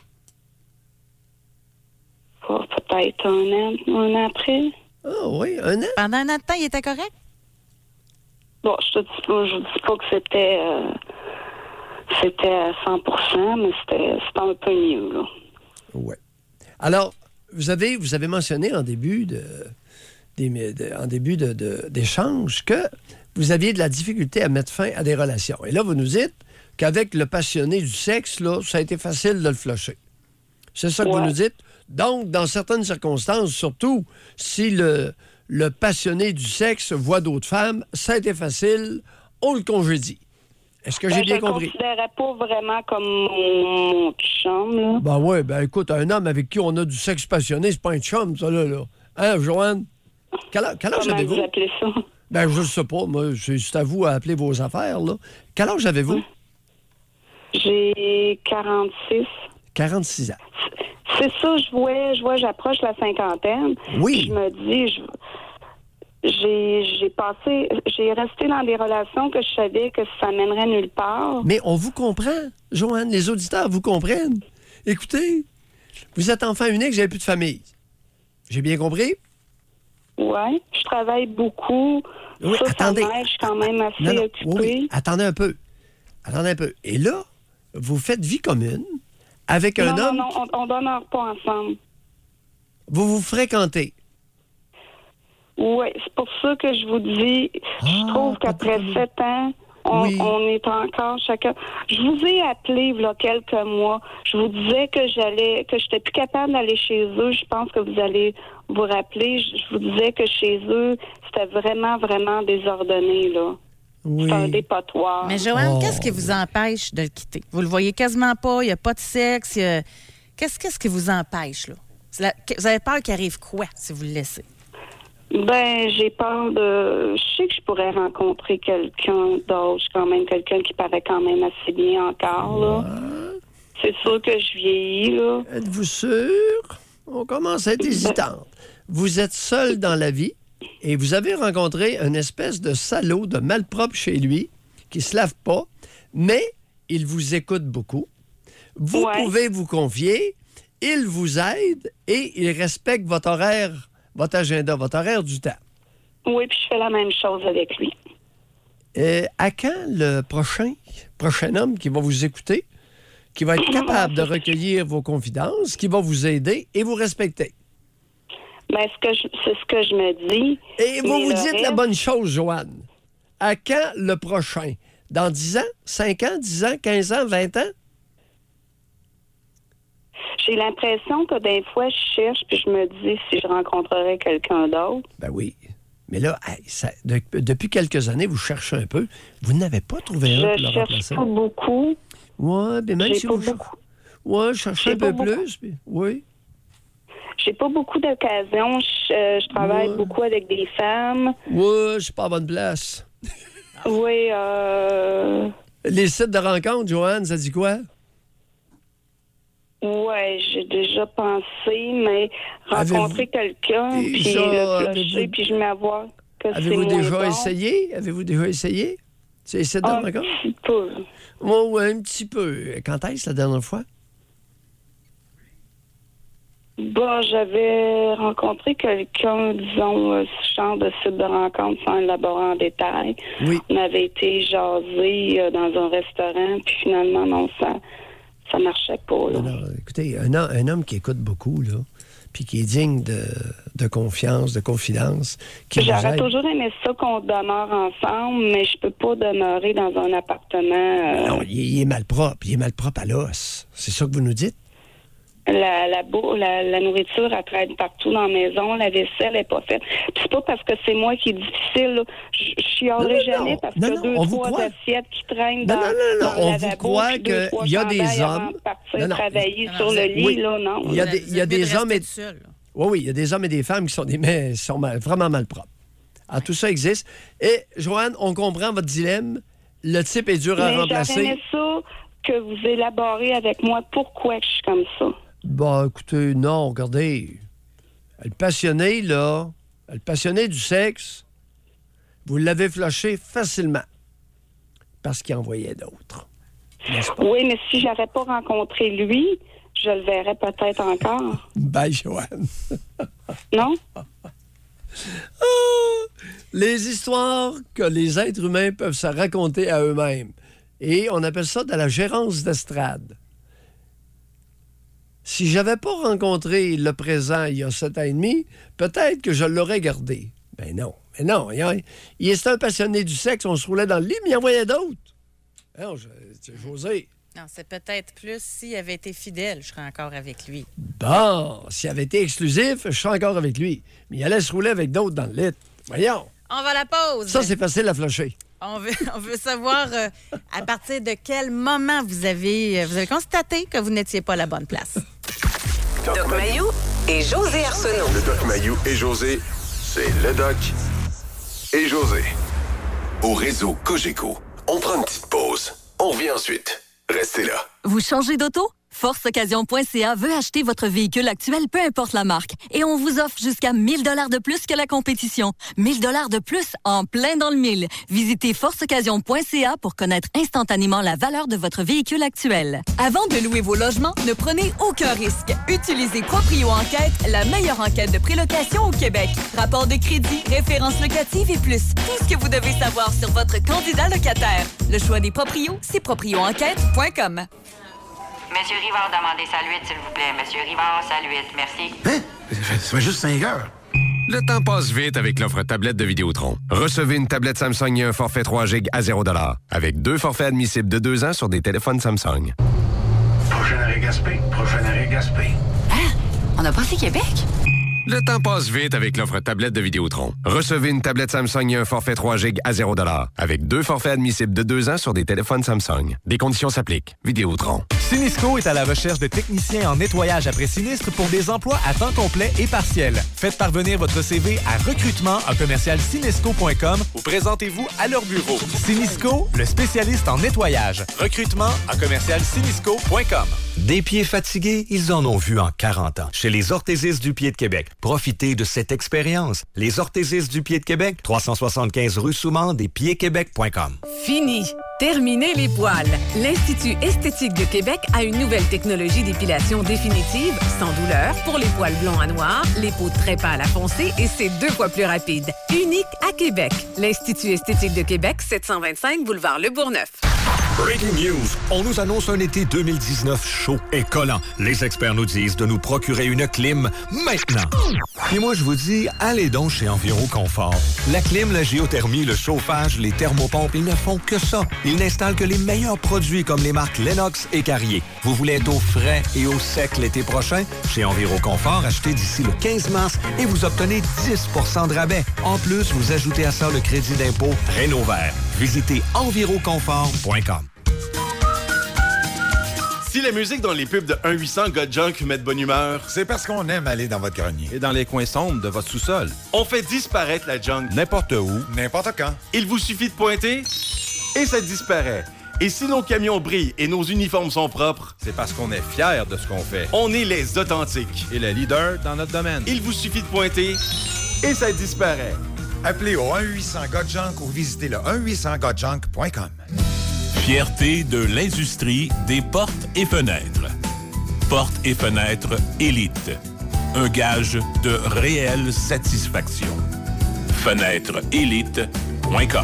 Oh, peut-être un an, un an après. Ah oui, un an? Pendant un an de temps, il était correct? Bon, je te dis pas, je dis pas que c'était euh, c'était à cent pour cent, mais c'était, c'était un peu mieux, là. Oui. Alors, vous avez, vous avez mentionné en début de, des- de- en début de, de- d'échange que vous aviez de la difficulté à mettre fin à des relations. Et là, vous nous dites qu'avec le passionné du sexe, là, ça a été facile de le flusher. C'est ça que vous Ouais. nous dites? Donc, dans certaines circonstances, surtout si le, le passionné du sexe voit d'autres femmes, ça a été facile, on le congédie. Est-ce que Ben, j'ai bien je le compris? considérais pas vraiment comme mon, mon chum, là. Ben oui, ben écoute, un homme avec qui on a du sexe passionné, c'est pas un chum, ça, là. là. Hein, Joanne? Quel, âge- quel âge Comment avez-vous? vous appelez ça? Ben, je sais pas, moi, c'est c'est à vous à appeler vos affaires, là. Quel âge avez-vous? J'ai quarante-six. quarante-six ans. C'est ça, je vois, je vois, j'approche la cinquantaine. Oui. Je me dis, je- j'ai, j'ai passé, j'ai resté dans des relations que je savais que ça mènerait nulle part. Mais on vous comprend, Joanne, les auditeurs vous comprennent. Écoutez, vous êtes enfant unique, vous n'avez plus de famille. J'ai bien compris? Ouais, je travaille beaucoup. Oui, ça, attendez. ça m'aide, je suis quand même assez Non, non, occupée. oui, oui. Attendez un peu. Attendez un peu. Et là, vous faites vie commune avec un non, homme. non, non, on, on demeure pas ensemble. Vous vous fréquentez. Oui, c'est pour ça que je vous dis, Ah, je trouve qu'après sept ans, on, Oui. on est encore chacun. Je vous ai appelé il y a quelques mois. Je vous disais que j'allais, que j'étais plus capable d'aller chez eux. Je pense que vous allez vous rappeler. Je, je vous disais que chez eux, c'était vraiment, vraiment désordonné, là. Oui. C'est un dépotoir. Mais Joanne, Oh. qu'est-ce qui vous empêche de le quitter? Vous le voyez quasiment pas, il n'y a pas de sexe. il y a- Qu'est-ce, qu'est-ce qui vous empêche, là? C'est la- Vous avez peur qu'il arrive quoi si vous le laissez? Ben, j'ai peur de... Je sais que je pourrais rencontrer quelqu'un d'autre, quand même, quelqu'un qui paraît quand même assez bien encore, là. Ouais. C'est sûr que je vieillis, là. Êtes-vous sûr? On commence à être hésitante. Vous êtes seul dans la vie et vous avez rencontré une espèce de salaud de malpropre chez lui qui se lave pas, mais il vous écoute beaucoup. Vous ouais. pouvez vous confier, il vous aide et il respecte votre horaire, votre agenda, votre horaire du temps. Oui, puis je fais la même chose avec lui. Euh, à quand le prochain, prochain homme qui va vous écouter, qui va être capable de recueillir vos confidences, qui va vous aider et vous respecter? Bien, ce que je, c'est ce que je me dis. Et vous vous dites reste... la bonne chose, Joanne. À quand le prochain? Dans dix ans, cinq ans, dix ans, quinze ans, vingt ans? J'ai l'impression que des fois, je cherche puis je me dis si je rencontrerais quelqu'un d'autre. Ben oui. Mais là, ça, de, depuis quelques années, vous cherchez un peu. Vous n'avez pas trouvé un pour le remplacer. Je cherche pas beaucoup. Oui, mais même J'ai si pas vous... beaucoup. Oui, je cherche un peu beaucoup. plus. Puis... Oui. J'ai pas beaucoup d'occasions. Je, euh, je travaille ouais. beaucoup avec des femmes. Oui, je suis pas à bonne place. Oui, euh... Les sites de rencontres, Joanne, ça dit quoi? Oui, j'ai déjà pensé, mais rencontrer quelqu'un, puis le clocher, puis je m'avoir que c'est Avez-vous déjà bon. essayé? Avez-vous déjà essayé? C'est les sites de un rencontres? Un petit peu. Oui, oui, un petit peu. Quand est-ce la dernière fois? Bon, j'avais rencontré quelqu'un, disons, euh, ce genre de site de rencontre sans élaborer en détail. Oui. On avait été jasé euh, dans un restaurant, puis finalement, non, ça ça marchait pas. Là. Alors, écoutez, un, un homme qui écoute beaucoup, là, puis qui est digne de, de confiance, de confidence. Qui J'aurais toujours aimé ça qu'on demeure ensemble, mais je peux pas demeurer dans un appartement. Euh... Non, il, il est malpropre. Il est malpropre à l'os. C'est ça que vous nous dites? La, la, boue, la, la nourriture, elle traîne partout dans la maison. La vaisselle n'est pas faite. Puis c'est pas parce que c'est moi qui est difficile. Là. Je, je chialerai jamais parce non, qu'il y a non, deux, trois croit. assiettes qui traînent non, dans, non, non, dans on le lavabo. On vous croit qu'il y a des hommes... De partir non, non. travailler non, non, sur le lit, oui. là, non. Il y a des, il y a des hommes et... Oui, oui, il y a des hommes et des femmes qui sont, des, mais, sont mal, vraiment malpropres. Alors, tout ça existe. Et, Joanne, on comprend votre dilemme. Le type est dur mais à remplacer. J'aurais aimé ça que vous élaborez avec moi pourquoi je suis comme ça. Bon, écoutez, non, regardez. Le passionné, là, le passionné du sexe, vous l'avez flushé facilement. Parce qu'il envoyait d'autres. Oui, mais si j'avais pas rencontré lui, je le verrais peut-être encore. Bye, Joanne. Non? Oh, les histoires que les êtres humains peuvent se raconter à eux-mêmes. Et on appelle ça de la gérance d'estrade. Si j'avais pas rencontré le présent il y a sept ans et demi, peut-être que je l'aurais gardé. Ben non. Mais non, il, il est un passionné du sexe, on se roulait dans le lit, mais il envoyait d'autres. Non, j'ai osé. Non, c'est peut-être plus s'il avait été fidèle, je serais encore avec lui. Bon, s'il avait été exclusif, je serais encore avec lui. Mais il allait se rouler avec d'autres dans le lit. Voyons. On va à la pause. Ça, c'est facile à flusher. On veut, on veut savoir euh, à partir de quel moment vous avez, vous avez constaté que vous n'étiez pas à la bonne place. Doc Mayou et José Arsenault. Le Doc Mayou et José, c'est le Doc et José. Au réseau Cogeco, on prend une petite pause. On revient ensuite. Restez là. Vous changez d'auto? force occasion point c a veut acheter votre véhicule actuel, peu importe la marque. Et on vous offre jusqu'à mille dollars de plus que la compétition. mille dollars de plus en plein dans le mille. Visitez force occasion point c a pour connaître instantanément la valeur de votre véhicule actuel. Avant de louer vos logements, ne prenez aucun risque. Utilisez Proprio Enquête, la meilleure enquête de prélocation au Québec. Rapport de crédit, références locatives et plus. Tout ce que vous devez savoir sur votre candidat locataire. Le choix des proprios, c'est proprio enquête point com. Monsieur Rivard, demandez sa huit, s'il vous plaît. Monsieur Rivard, sa huit, merci. Hein? Ça fait juste cinq heures. Le temps passe vite avec l'offre tablette de Vidéotron. Recevez une tablette Samsung et un forfait trois giga à zéro dollar. Avec deux forfaits admissibles de deux ans sur des téléphones Samsung. Prochain arrêt Gaspé, prochain arrêt Gaspé. Hein? On a passé Québec? Le temps passe vite avec l'offre tablette de Vidéotron. Recevez une tablette Samsung et un forfait trois giga à zéro dollar avec deux forfaits admissibles de deux ans sur des téléphones Samsung. Des conditions s'appliquent. Vidéotron. Sinisco est à la recherche de techniciens en nettoyage après sinistre pour des emplois à temps complet et partiel. Faites parvenir votre C V à recrutement à commercial sinisco point com ou présentez-vous à leur bureau. Sinisco, le spécialiste en nettoyage. Recrutement à commercial sinisco point com. Des pieds fatigués, ils en ont vu en quarante ans. Chez les orthésistes du pied de Québec. Profitez de cette expérience. Les orthésistes du pied de Québec, trois cent soixante-quinze rue Soumande et pieds québec point com. Fini! Terminez les poils! L'Institut esthétique de Québec a une nouvelle technologie d'épilation définitive, sans douleur, pour les poils blonds à noirs, les peaux très pâles à foncé et c'est deux fois plus rapide. Unique à Québec. L'Institut esthétique de Québec, sept cent vingt-cinq boulevard Le Bourgneuf. Breaking news! On nous annonce un été deux mille dix-neuf chaud et collant. Les experts nous disent de nous procurer une clim maintenant. Et moi, je vous dis, allez donc chez Enviro Confort. La clim, la géothermie, le chauffage, les thermopompes, ils ne font que ça. Ils n'installent que les meilleurs produits comme les marques Lennox et Carrier. Vous voulez être au frais et au sec l'été prochain? Chez Enviro Confort, achetez d'ici le quinze mars et vous obtenez dix pour cent de rabais. En plus, vous ajoutez à ça le crédit d'impôt Rénovert. Visitez enviro confort point com. Si la musique dans les pubs de un huit cents Got Junk met de bonne humeur, c'est parce qu'on aime aller dans votre grenier. Et dans les coins sombres de votre sous-sol. On fait disparaître la junk n'importe où, n'importe quand. Il vous suffit de pointer et ça disparaît. Et si nos camions brillent et nos uniformes sont propres, c'est parce qu'on est fiers de ce qu'on fait. On est les authentiques. Et le leader dans notre domaine. Il vous suffit de pointer et ça disparaît. Appelez au un huit cents Got Junk ou visitez le un huit cents got junk point com. Fierté de l'industrie des portes et fenêtres. Portes et fenêtres Élite. Un gage de réelle satisfaction. fenêtre élite point com.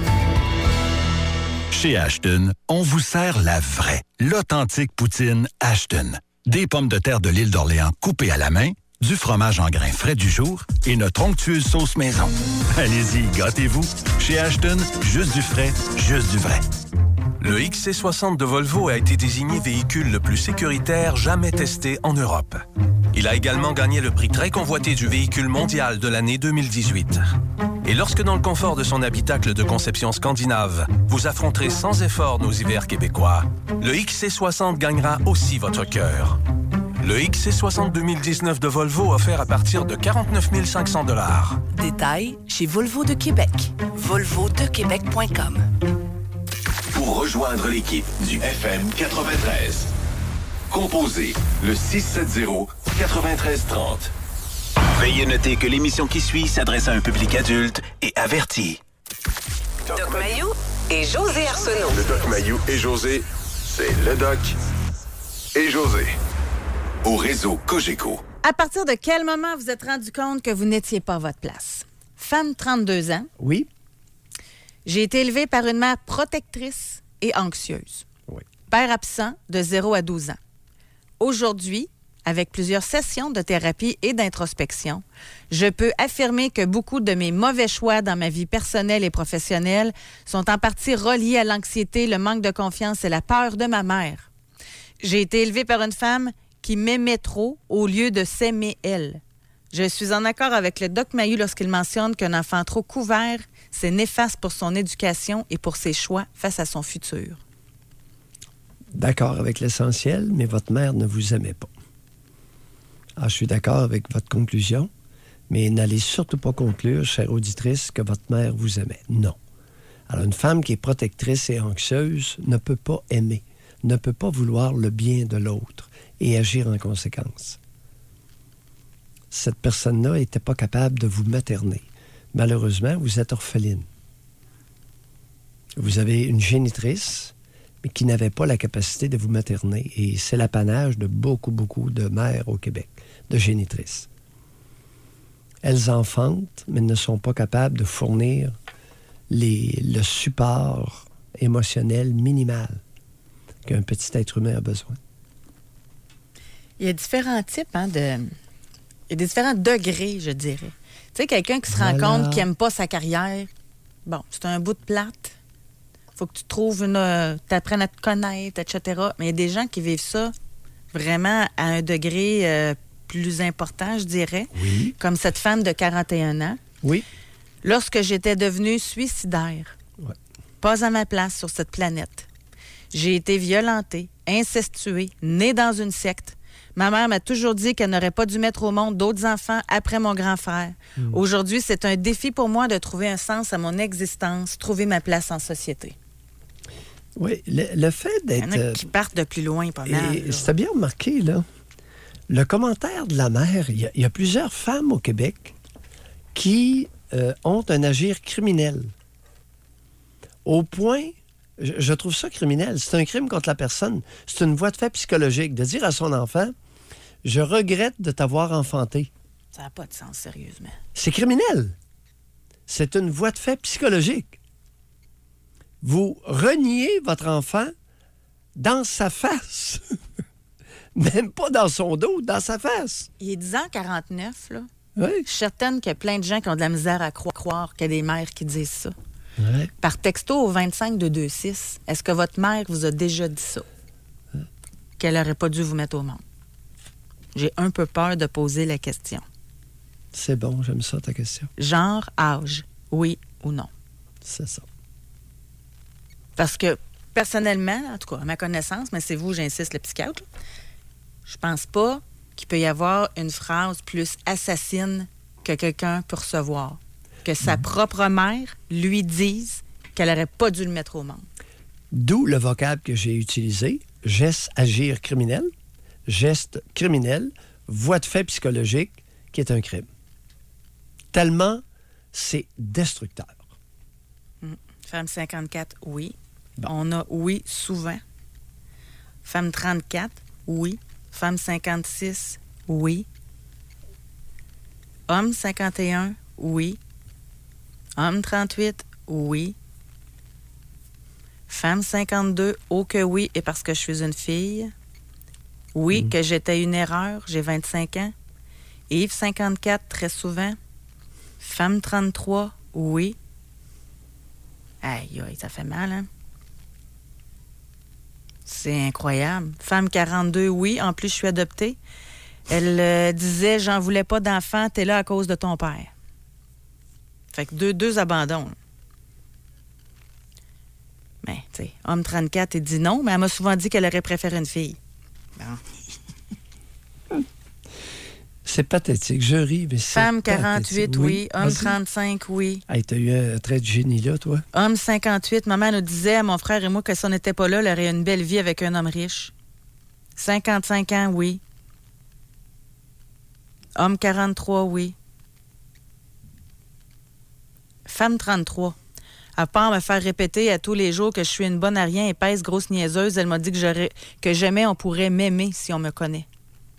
Chez Ashton, on vous sert la vraie, l'authentique poutine Ashton. Des pommes de terre de l'île d'Orléans coupées à la main, du fromage en grains frais du jour et notre onctueuse sauce maison. Allez-y, gâtez-vous. Chez Ashton, juste du frais, juste du vrai. Le X C soixante de Volvo a été désigné véhicule le plus sécuritaire jamais testé en Europe. Il a également gagné le prix très convoité du véhicule mondial de l'année deux mille dix-huit. Et lorsque dans le confort de son habitacle de conception scandinave, vous affronterez sans effort nos hivers québécois, le X C soixante gagnera aussi votre cœur. Le X C soixante deux mille dix-neuf de Volvo offert à partir de quarante-neuf mille cinq cents dollars. Détails chez Volvo de Québec. volvo de québec point com. Pour rejoindre l'équipe du F M quatre-vingt-treize, composez le six sept zéro, neuf trois trois zéro. Veuillez noter que l'émission qui suit s'adresse à un public adulte et averti. Doc Mayou et José Arsenault. Le Doc Mayou et José, c'est le Doc et José. Au réseau Cogeco. À partir de quel moment vous êtes rendu compte que vous n'étiez pas à votre place? Femme, trente-deux ans. Oui. J'ai été élevée par une mère protectrice et anxieuse. Oui. Père absent de zéro à douze ans. Aujourd'hui, avec plusieurs sessions de thérapie et d'introspection, je peux affirmer que beaucoup de mes mauvais choix dans ma vie personnelle et professionnelle sont en partie reliés à l'anxiété, le manque de confiance et la peur de ma mère. J'ai été élevée par une femme qui m'aimait trop au lieu de s'aimer elle. Je suis en accord avec le Doc Mayou lorsqu'il mentionne qu'un enfant trop couvert, c'est néfaste pour son éducation et pour ses choix face à son futur. D'accord avec l'essentiel, mais votre mère ne vous aimait pas. Ah, je suis d'accord avec votre conclusion, mais n'allez surtout pas conclure, chère auditrice, que votre mère vous aimait. Non. Alors, une femme qui est protectrice et anxieuse ne peut pas aimer, ne peut pas vouloir le bien de l'autre et agir en conséquence. Cette personne-là n'était pas capable de vous materner. Malheureusement, vous êtes orpheline. Vous avez une génitrice, mais qui n'avait pas la capacité de vous materner. Et c'est l'apanage de beaucoup, beaucoup de mères au Québec, de génitrices. Elles enfantent, mais ne sont pas capables de fournir les, le support émotionnel minimal qu'un petit être humain a besoin. Il y a différents types, hein, de... Il y a des différents degrés, je dirais. Tu sais, quelqu'un qui se rend Voilà. compte qu'il n'aime pas sa carrière, bon, c'est un bout de plate. Faut que tu trouves une... Tu apprennes à te connaître, et cetera. Mais il y a des gens qui vivent ça vraiment à un degré euh, plus importants, je dirais. Oui. Comme cette femme de quarante et un ans. Oui. Lorsque j'étais devenue suicidaire, ouais. pas à ma place sur cette planète, j'ai été violentée, incestuée, née dans une secte. Ma mère m'a toujours dit qu'elle n'aurait pas dû mettre au monde d'autres enfants après mon grand frère. Mm. Aujourd'hui, c'est un défi pour moi de trouver un sens à mon existence, trouver ma place en société. Oui, le, le fait d'être... Il y en a qui partent de plus loin, pas mal. Et c'était bien remarqué, là. Le commentaire de la mère, il y, y a plusieurs femmes au Québec qui euh, ont un agir criminel. Au point, je, je trouve ça criminel. C'est un crime contre la personne. C'est une voie de fait psychologique de dire à son enfant, je regrette de t'avoir enfanté. Ça n'a pas de sens, sérieusement. C'est criminel. C'est une voie de fait psychologique. Vous reniez votre enfant dans sa face. Même pas dans son dos, dans sa face. Il est dix heures quarante-neuf, là. Oui. Je suis certaine qu'il y a plein de gens qui ont de la misère à cro- croire qu'il y a des mères qui disent ça. Oui. Par texto au vingt-cinq deux deux six, est-ce que votre mère vous a déjà dit ça? Oui. Qu'elle n'aurait pas dû vous mettre au monde? J'ai un peu peur de poser la question. C'est bon, j'aime ça, ta question. Genre, âge, oui ou non? C'est ça. Parce que, personnellement, en tout cas, à ma connaissance, mais c'est vous, j'insiste, le psychiatre, là, je pense pas qu'il peut y avoir une phrase plus assassine que quelqu'un peut recevoir. Que sa mmh. propre mère lui dise qu'elle n'aurait pas dû le mettre au monde. D'où le vocable que j'ai utilisé, geste, agir criminel, geste criminel, voie de fait psychologique, qui est un crime. Tellement c'est destructeur. Mmh. Femme cinquante-quatre, oui. Bon. On a oui souvent. Femme trente-quatre, oui. Femme cinquante-six, oui. Homme cinquante et un, oui. Homme trente-huit, oui. Femme cinquante-deux, oh que oui, et parce que je suis une fille. Oui, mmh. que j'étais une erreur, j'ai vingt-cinq ans. Yves cinquante-quatre, très souvent. Femme trente-trois, oui. Aïe, aïe, ça fait mal, hein? C'est incroyable. Femme quarante-deux, oui. En plus, je suis adoptée. Elle euh, disait, j'en voulais pas d'enfant, t'es là à cause de ton père. Fait que deux, deux abandons. Mais, tu sais, homme trente-quatre, il dit non, mais elle m'a souvent dit qu'elle aurait préféré une fille. Bon. C'est pathétique. Je ris, mais c'est Femme quarante-huit, pathétique. oui. oui. Homme trente-cinq, oui. Hey, t'as eu un trait de génie, là, toi? Homme cinquante-huit, maman nous disait à mon frère et moi que si on n'était pas là, elle aurait une belle vie avec un homme riche. cinquante-cinq ans, oui. Homme quarante-trois, oui. Femme trente-trois. À part me faire répéter à tous les jours que je suis une bonne à rien, épaisse, grosse niaiseuse, elle m'a dit que, j'aurais, que jamais on pourrait m'aimer si on me connaît.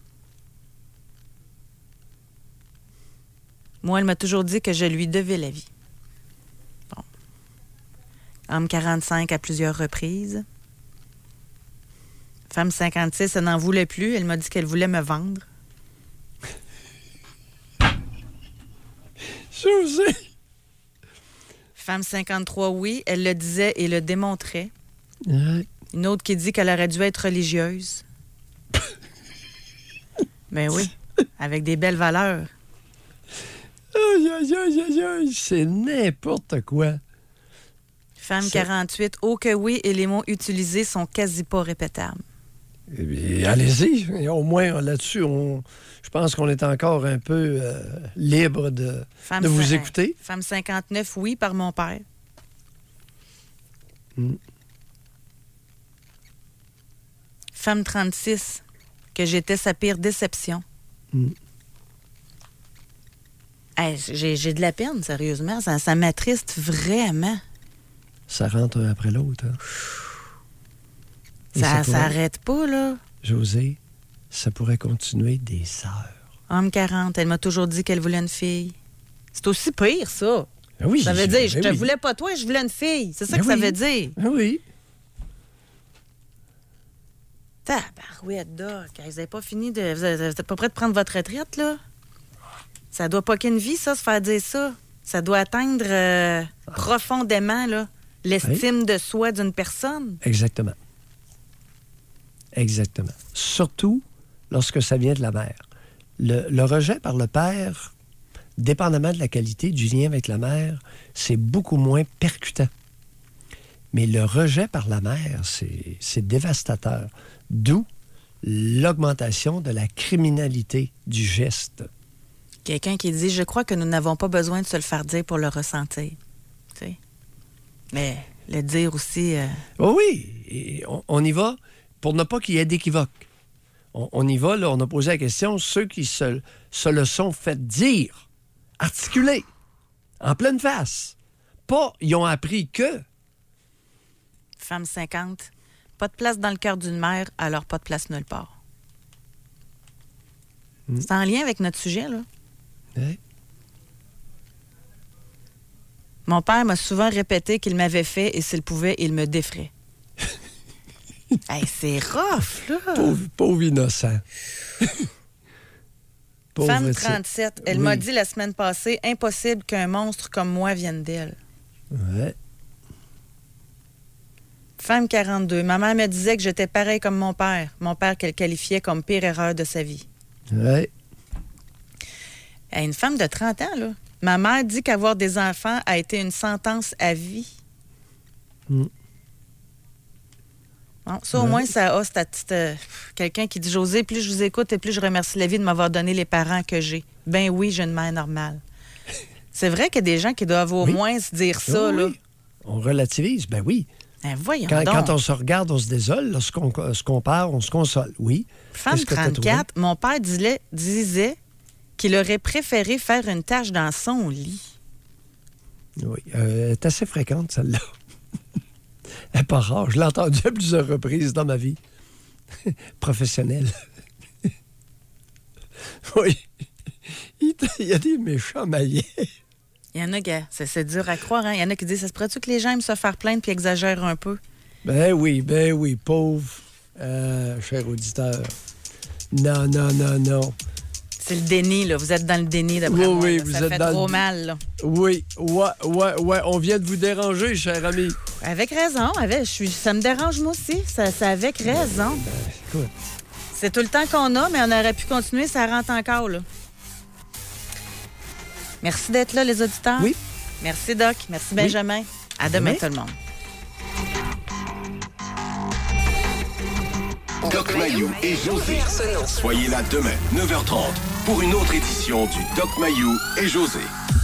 Moi, elle m'a toujours dit que je lui devais la vie. Bon. Homme quarante-cinq à plusieurs reprises. Femme cinquante-six, elle n'en voulait plus. Elle m'a dit qu'elle voulait me vendre. José! Femme cinquante-trois, oui, elle le disait et le démontrait. Ouais. Une autre qui dit qu'elle aurait dû être religieuse. Ben oui, avec des belles valeurs. Aïe, aïe, aïe, aïe, aïe, c'est n'importe quoi. Femme c'est... quarante-huit, oh que oui, et les mots utilisés sont quasi pas répétables. Eh bien, allez-y. Et au moins, là-dessus, on... je pense qu'on est encore un peu euh, libre de, Femme de vous cin- écouter. Femme cinquante-neuf, oui, par mon père. Mm. Femme trente-six, que j'étais sa pire déception. Mm. Hey, j'ai, j'ai de la peine, sérieusement. Ça, ça m'attriste vraiment. Ça rentre un après l'autre. Hein? Ça, ça ça arrête pas, là. José, ça pourrait continuer des heures. Homme quarante, elle m'a toujours dit qu'elle voulait une fille. C'est aussi pire, ça. Ben oui, ça veut je, dire, je ben te oui. voulais pas toi, je voulais une fille. C'est ça Ben que oui. ça veut dire. Ben oui. Tabarouette, Doc. Vous n'avez pas fini de... Vous n'êtes pas prêt de prendre votre retraite, là? Ça doit pas qu'une vie, ça, se faire dire ça. Ça doit atteindre euh, profondément, là, l'estime oui. de soi d'une personne. Exactement. Exactement. Surtout lorsque ça vient de la mère. Le, le rejet par le père, dépendamment de la qualité du lien avec la mère, c'est beaucoup moins percutant. Mais le rejet par la mère, c'est, c'est dévastateur. D'où l'augmentation de la criminalité du geste. Quelqu'un qui dit « Je crois que nous n'avons pas besoin de se le faire dire pour le ressentir. » Tu sais? Mais le dire aussi... Euh... Oh oui, et on, on y va pour ne pas qu'il y ait d'équivoque. On, on y va, là, on a posé la question, ceux qui se, se le sont fait dire, articuler, en pleine face. Pas, ils ont appris que... Femme cinquante, pas de place dans le cœur d'une mère, alors pas de place nulle part. Mm. C'est en lien avec notre sujet, là. Oui. Mon père m'a souvent répété qu'il m'avait fait et s'il pouvait, il me défrait. Hey, c'est rough, là! Pauvre, pauvre innocent. Pauvre Femme trente-sept, elle oui. m'a dit la semaine passée, impossible qu'un monstre comme moi vienne d'elle. Ouais. Femme quarante-deux, ma mère me disait que j'étais pareil comme mon père. Mon père qu'elle qualifiait comme pire erreur de sa vie. Ouais. Hey, une femme de trente ans, là. Ma mère dit qu'avoir des enfants a été une sentence à vie. Mm. Bon, ça, au ouais. moins, ça a cette petite... Euh, quelqu'un qui dit « José, plus je vous écoute et plus je remercie la vie de m'avoir donné les parents que j'ai. » Ben oui, j'ai une mère normale. C'est vrai qu'il y a des gens qui doivent au oui. moins se dire ça, oui, là. Oui. On relativise, ben oui. Ben voyons quand, donc. Quand on se regarde, on se désole. Lorsqu'on se compare, on se console. Oui. Femme trente-quatre, mon père disait, disait qu'il aurait préféré faire une tâche dans son lit. Oui. Euh, elle est assez fréquente, celle-là. Elle n'est pas rare. Je l'ai entendue à plusieurs reprises dans ma vie professionnelle. Oui. Il y a des méchants maillets. Il y en a qui... C'est dur à croire, hein? Il y en a qui disent, ça se pourrait-tu que les gens aiment se faire plaindre puis exagèrent un peu? Ben oui, ben oui, pauvre, euh, cher auditeur. Non, non, non, non. C'est le déni, là. Vous êtes dans le déni, d'après oui, moi. Oui, là. vous ça êtes fait dans trop le... mal, là. Oui, ouais, ouais, ouais. On vient de vous déranger, cher ami. Avec raison. Avec, je suis, ça me dérange, moi aussi. Ça, c'est avec raison. Ben, écoute. C'est tout le temps qu'on a, mais on aurait pu continuer. Ça rentre encore, là. Merci d'être là, les auditeurs. Oui. Merci, Doc. Merci, Benjamin. Oui. À demain, oui. tout le monde. Doc Mayou et José. Soyez là demain, neuf heures trente, pour une autre édition du Doc Mayou et José.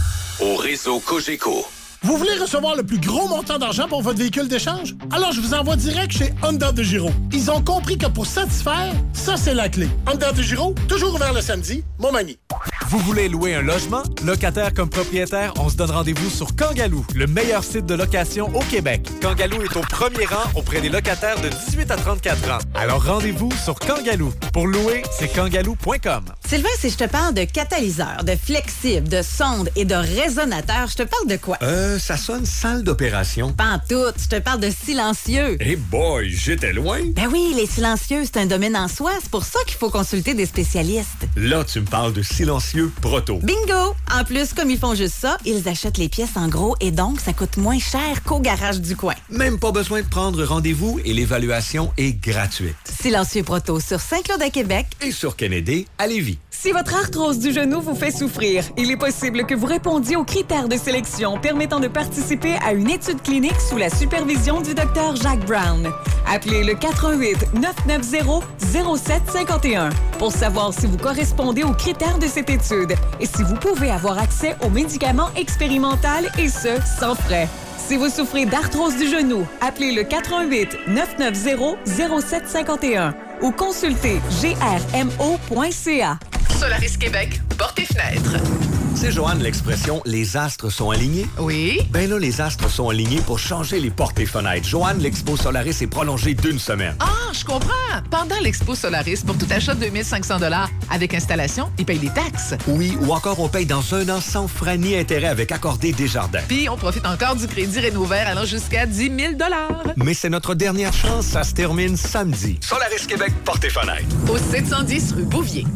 Au réseau Cogeco. Vous voulez recevoir le plus gros montant d'argent pour votre véhicule d'échange? Alors, je vous envoie direct chez Honda de Giro. Ils ont compris que pour satisfaire, ça, c'est la clé. Honda de Giro, toujours ouvert le samedi, Montmagny. Vous voulez louer un logement? Locataire comme propriétaire, on se donne rendez-vous sur Kangaloo, le meilleur site de location au Québec. Kangaloo est au premier rang auprès des locataires de dix-huit à trente-quatre ans. Alors rendez-vous sur Kangaloo. Pour louer, c'est kangaloo point com. Sylvain, si je te parle de catalyseur, de flexible, de sonde et de résonateur, je te parle de quoi? Euh, ça sonne salle d'opération. Pas en tout, je te parle de silencieux. Eh hey boy, j'étais loin. Ben oui, les silencieux, c'est un domaine en soi. C'est pour ça qu'il faut consulter des spécialistes. Là, tu me parles de silencieux Proto. Bingo! En plus, comme ils font juste ça, ils achètent les pièces en gros et donc ça coûte moins cher qu'au garage du coin. Même pas besoin de prendre rendez-vous et l'évaluation est gratuite. Silencieux Proto sur Saint-Claude à Québec et sur Kennedy à Lévis. Si votre arthrose du genou vous fait souffrir, il est possible que vous répondiez aux critères de sélection permettant de participer à une étude clinique sous la supervision du docteur Jacques Brown. Appelez le quatre un huit, neuf neuf zéro, zéro sept cinq un pour savoir si vous correspondez aux critères de cette étude et si vous pouvez avoir accès aux médicaments expérimentaux et ce, sans frais. Si vous souffrez d'arthrose du genou, appelez le quatre un huit, neuf neuf zéro, zéro sept cinq un ou consultez g r m o point c a. Solaris Québec, portes et fenêtres. C'est Joanne l'expression « les astres sont alignés ». Oui. Ben là, les astres sont alignés pour changer les portes et fenêtres. Joanne, l'Expo Solaris est prolongée d'une semaine. Ah, je comprends. Pendant l'Expo Solaris, pour tout achat de deux mille cinq cents dollars avec installation, ils payent des taxes. Oui, ou encore on paye dans un an sans frais ni intérêt avec Accordé Desjardins. Puis on profite encore du crédit Rénouvert allant jusqu'à dix mille dollars. Mais c'est notre dernière chance, ça se termine samedi. Solaris Québec, portes et fenêtres. Au sept cent dix rue Bouvier.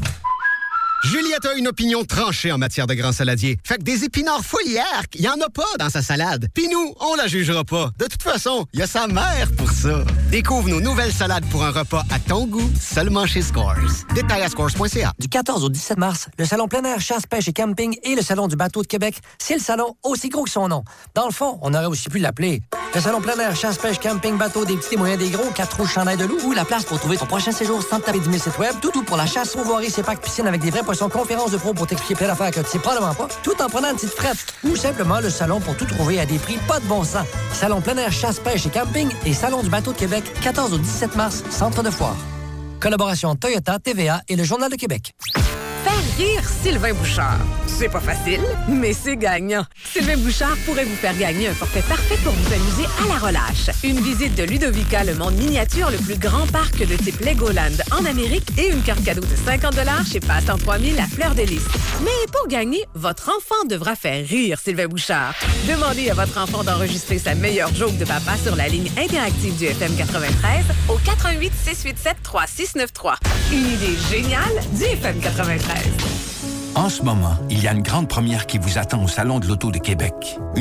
Juliette a une opinion tranchée en matière de grands saladiers. Fait que des épinards foliaires, il y en a pas dans sa salade. Puis nous, on la jugera pas. De toute façon, il y a sa mère pour ça. Découvre nos nouvelles salades pour un repas à ton goût, seulement chez Scores. Détails à scores point c a. Du quatorze au dix-sept mars, le Salon plein air chasse, pêche et camping et le Salon du bateau de Québec, c'est le salon aussi gros que son nom. Dans le fond, on aurait aussi pu l'appeler le Salon plein air chasse, pêche, camping, bateau, des petits, des moyens, des gros, quatre roues, chandail de loup ou la place pour trouver ton prochain séjour sans te taper dix mille sites web. Tout, tout pour la chasse, sauvoirie, c'est packs, piscine avec des vrais poissons, conférences de pros pour t'expliquer plein d'affaires que tu sais probablement pas, tout en prenant une petite frette. Ou simplement le salon pour tout trouver à des prix pas de bon sens. Salon plein air chasse, pêche et camping et Salon du bateau de Québec, quatorze au dix-sept mars, Centre de foire. Collaboration Toyota, T V A et le Journal de Québec. Faire rire Sylvain Bouchard. C'est pas facile, mais c'est gagnant. Sylvain Bouchard pourrait vous faire gagner un forfait parfait pour vous amuser à la relâche. Une visite de Ludovica, le monde miniature, le plus grand parc de type Legoland en Amérique et une carte cadeau de cinquante dollars chez Passe-Temps trois mille à Fleur de Lys. Mais pour gagner, votre enfant devra faire rire Sylvain Bouchard. Demandez à votre enfant d'enregistrer sa meilleure joke de papa sur la ligne interactive du F M quatre-vingt-treize au quatre un huit, six huit sept, trois six neuf trois. Une idée géniale du F M quatre-vingt-treize. En ce moment, il y a une grande première qui vous attend au Salon de l'Auto de Québec.